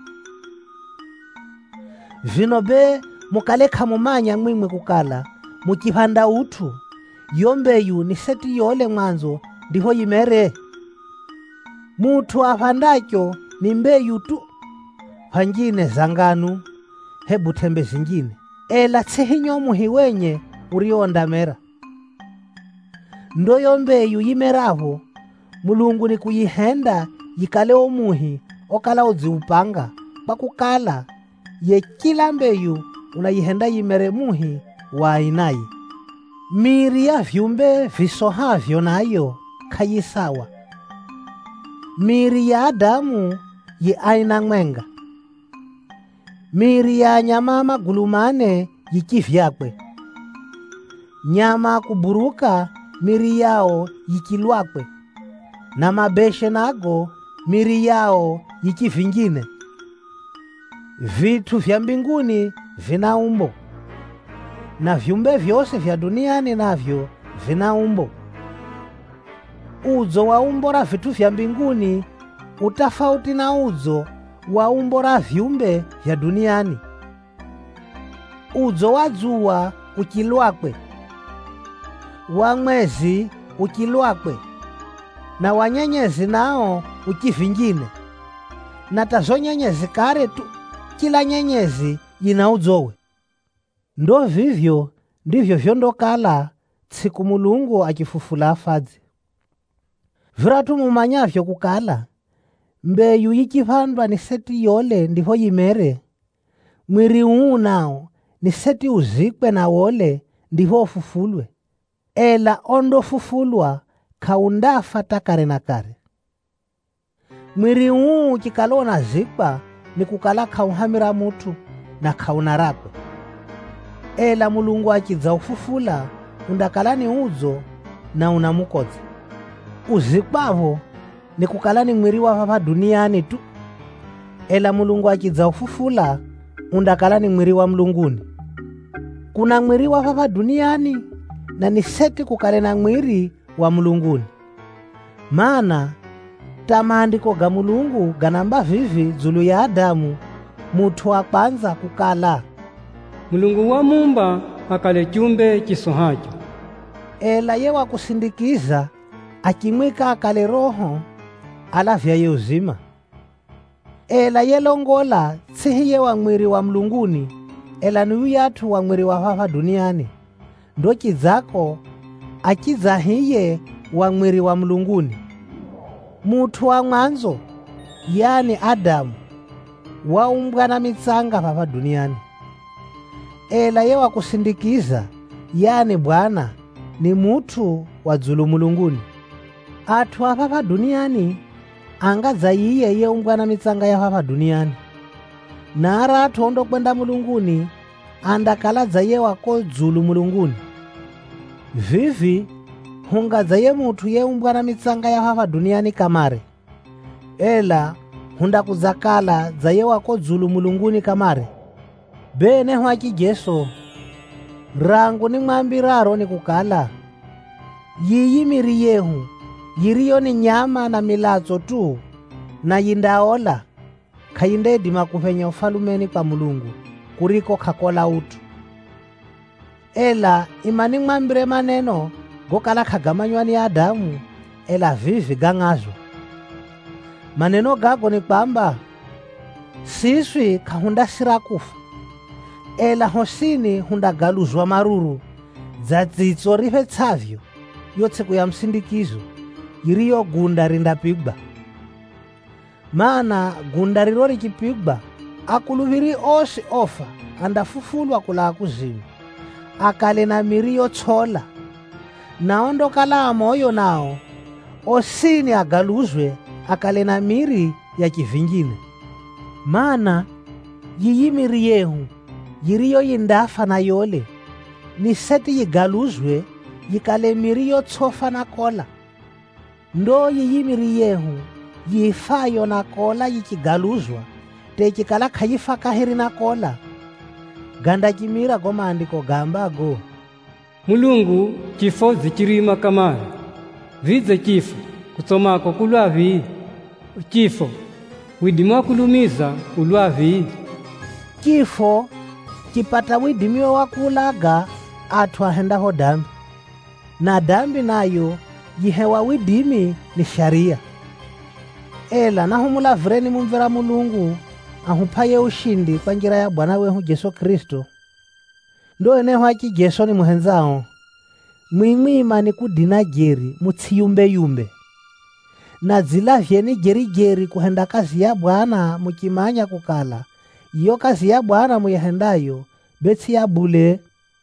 Vino be mukaleka mumanya mwimwe kukala mukipanda utu yombeyu ni seti yole mwanzo ndiho yimere. Mutu apandacho ni mbeyu tu. Panjine zanganu hebu tembe zingine. Ela tsehinyo muhi wenye urionda mera. Ndo yombeyu yimeravo Mulungu ni kuyihenda yikale omuhi okala udziupanga pakukala ye kila mbeyu unayihenda yimere muhi wa ainayi. Miri ya vyumbe visohavyo nayo kayisawa. Miri ya Adamu yi aina mwenga. Miri ya nyama magulumane yikivyakwe. Nyama kuburuka miri yao yikilwakwe. Na mabeshe nago miri yao yikivingine. Vitu vya mbinguni vina umbo. Na vyumbe vyose vya duniani navyo vina umbo. Uzo wa umbo la vitu vya mbinguni utafauti na uzo wa umbo la vyumbe vya duniani. Uzo wa jua ukilwakwe, wa mwezi ukilwakwe, na wanyenyezi nao ukivingine. Na tazo nyenyezi kare tu kila nyenyezi yina uzowe. Ndo vivyo ndivyo vyondokala tsiku Mulungu akifufula afadzi. Viratu mumanyavyo kukala mbeyu yikipandwa ni seti yole ndiho yimere. Mwiri uu nao ni seti uzikwe na wole ndiho ufufulwe. Ela ondo fufulwa kaundafa takare na kare. Mwiri uu kikalona zikwa ni kukala kauhamira mutu na kaunarapwe. Ela Mulungu akidza ufufula undakala ni uzo na unamukodza. Uzikwavo ni kukala ni mwiri wa vava duniani tu. Ela Mulungu akidza ufufula undakala ni mwiri wa mlunguni. Kuna mwiri wa vava duniani na ni seti kukale na mwiri wa mlunguni. Maana tamaandiko ga Mulungu ganamba vivi zulu ya Adamu mutu wa kwanza kukala Mulungu wa mumba akale chumbe chisohacho. Ela ye wakusindikiza akimwika akale roho alavyaye uzima. Ela ye longola tsihiye wa mwiri wa mlunguni ela ni uyatu wa mwiri wa hapa duniani. Ndo chizako akizahiye wa mwiri wa mlunguni. Mutu wa mwanzo yani Adamu waumbwa na mitsanga hapa duniani. Ela ye wakusindikiza yani Bwana ni mutu wa dzulu mulunguni. Atu hapa duniani angazayiye ye umbwa na mitsanga ya hapa duniani. Nara atu ondo kwenda mulunguni andakala zaye wako dzulu mulunguni. Vivi hunga zaye mutu ye umbwa na mitsanga ya hapa duniani kamare. Ela hunda kuzakala zaye wako dzulu mulunguni kamare. Bene hwaki Jesu rangu ni mwambiraro ni kukala yiyi miri yehu yiriyo ni nyama na milazo tu na yindaola kayindedima kupenya ufalumeni kwa Mulungu kuriko kakola utu. Ela imani mwambire maneno gokala kagamanywa ni Adamu ela vivi gangazo. Maneno gago ni kwamba siswi kahunda sira kufa ela hosini hunda galuzwa maruru za dzitso rive tsavyo yotsiku ya msindikizo yiriyo gunda rindapigwa. Mana gunda riro rikipigwa akuluviri osi ofa andafufulwa kula kuzimu akale na miri yotsola naondo kala amoyo nao osini agaluzwe akale na miri ya kivingine. Mana yiyi miri yehu yiriyo yindafa na yole ni seti yigaluzwe yikale miri yotsofa na kola. Ndo yiyi miri yehu yifayo na kola yikigaluzwa tekikala kayifa kahiri na kola. Ganda kimira goma andiko gambago Mulungu chifo zichirima kamare vize chifo kutsomako kulwavi chifo widimwa kulumiza ulwavi. Kifo kipata widimio wa kulaga atu ahendaho dambi na dambi nayo yihewa widimi ni sharia. Ela nahumula vreni mumvera Mulungu ahupaye ushindi kwa njira ya Bwana wehu Jesu Kristo. Ndo eneho haki Jesu ni muhenzao mwimwima ni kudina jeri mutsiyumbe yumbe na zilavyeni jeri jeri kuhenda kazi ya Bwana mukimanya kukala iyo kazi ya Bwana muyahendayo betsi ya bule.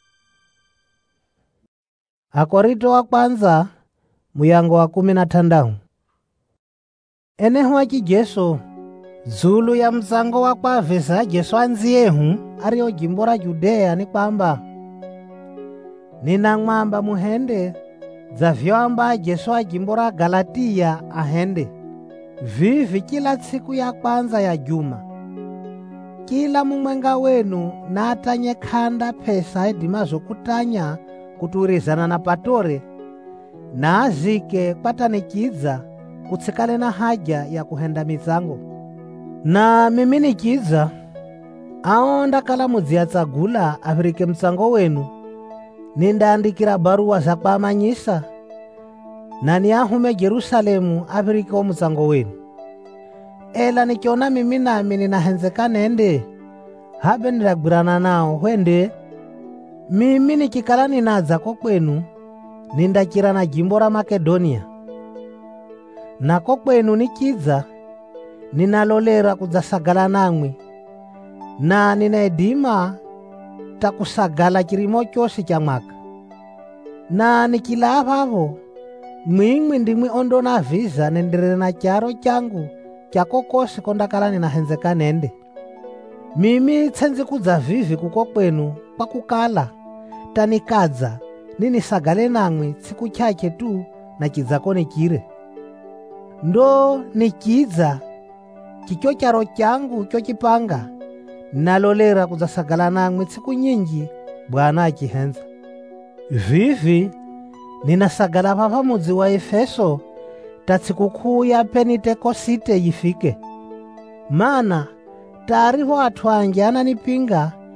Akorinto wa kwanza muyango wa kumi na tandahu. Eneho haki Jesu zulu ya mzango wa kwa vesa Jesu anziyehu ario jimbora Judea ni kwamba nina ng'wamba muhende za vyamba Jesu ajimbora Galatia ahende vivi kila siku ya kwanza ya juma. Kila mumwenga wenu na atanye khanda pesa edimazo kutanya kuturizana na patore na azike kwatanikiza kutsikale na haja ya kuhenda mizango. Na mimi nikiza aonda kala mudziatsagula avirike mtsango wenu nindaandikira baruwa za kwamanyisa na niahume Jerusalemu avirike o mtsango wenu. Ela nikiona mimi nami ninahenzeka nende habe niragwirana nao hwende mimi nikikala ninadza ko kwenu nindakira na jimbo ra Makedonia. Nako kwenu nikiza ninalolera kudzasagala namwi na ninaedima takusagala chirimo chosi cha mwaka. Na nikila avavo mwimwi ndimwi ondo na viza nenderere na charo changu chakokosi kondakala ninahenzeka nende. Mimi tsenzi kudza vivi kuko kwenu pakukala tanikadza ninisagale namwi tsiku chache tu na chidzako nikire. Ndo nikidza chicho charo changu chochipanga nalolera kudzasagala namwi tsiku nyinji Bwana achihenza. Vivi ninasagala papa mudzi wa Efeso tatsikukuu ya Pentekosite yifike. Mana taariho athu anji ananipinga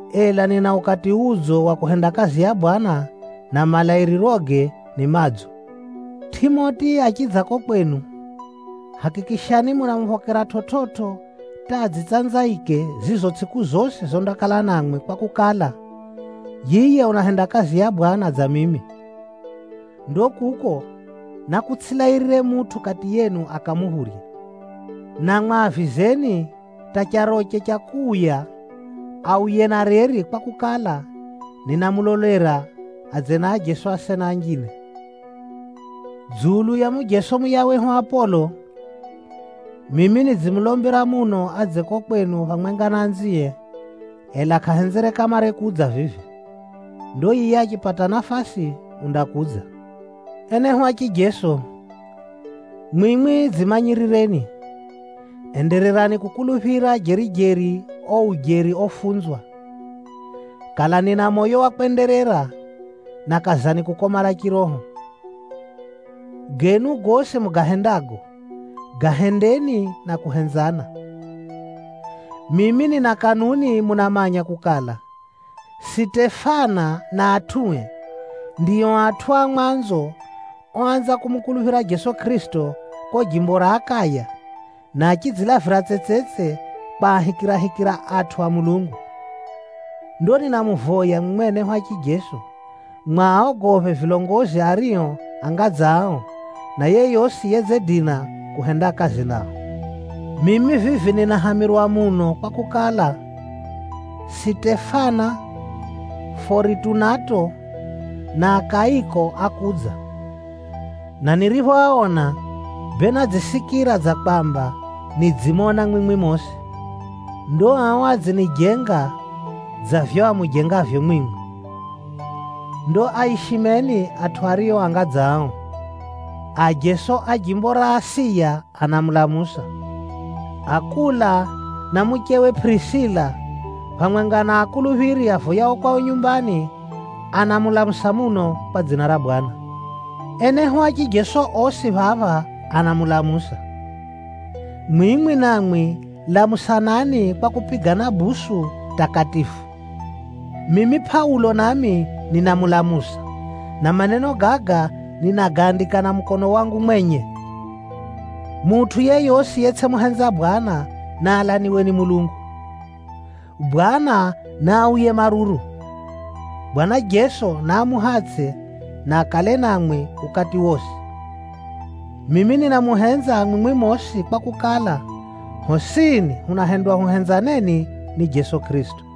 ela nina ukati uzo wa kuhenda kazi ya Bwana na malairiroge ni madzo. Timoti achidzako kwenu, hakikishani munamvokera tototo tadzitsanzaike zizo tsiku zose zondakala namwe kwa kukala yiye unahenda kazi ya Bwana za mimi. Ndokuko nakutsilairire mutu kati yenu akamuhurya. Namwe avizeni tacharoche chakuya auye na reri kwa kukala ninamulolera adzena ajeso asena anjine. Dzulu ya mujeso muyaweho Apolo, mimi nidzimulombera muno adzeko kwenu pamwenga nanziye, ela kahenzere kamare kudza vivi. Ndo iye achipata nafasi undakudza. Eneho achijeso, mwimwi dzimanyirireni, endererani kukulupira jerijeri ou jeri ofunzwa. Kalani na moyo wa kwenderera na kazani kukomala kiroho. Genu gose mugahendago, gahendeni na kuhenzana. Mimi nina kanuni munamanya kukala Sitefana na atue ndiyo atwa mwanzo oanza kumukulupira Yesu Kristo ko jimbo ra Akaya na achidzilavira tsetsetse pahikirahikira atwa Mulungu. Ndo ninamuvoya mwene hwachi Jesu mwaogove vilongozi ariyo angadzao na yeyosi yezedina kuhenda kazi nao. Mimi vivi ninahamirwa muno kwa kukala Sitefana, Fortunato na Akaiko akudza. Na nilivyoaona bena zisikira za kwamba nidzimona mwimwi mose, ndo awazi nijenga za vyo amujengavyo mwimwi. Ndo aishimeni atwario angadzao. Ajeso ajimbo ra Asiya anamulamusa. Akula na mukewe Prisila pamwenga na akulupiri avuyawo kwao nyumbani anamulamusa muno pa dzina ra Bwana. Eneho achijeso osi vava anamulamusa. Mwimwi namwi lamusanani kwa kupigana busu takatifu. Mimi Paulo nami ninamulamusa, na maneno gaga ninagandika na mkono wangu mwenye. Mutu yeyosi yetse muhenza Bwana na alaniwe ni Mulungu. Bwana na auye maruru. Bwana Jesu na amuhatse na akale namwe ukati wosi. Mimi ninamuhenza mwimwi mosi kwa kukala hosini unahendwa huhenzaneni ni Yesu Kristo.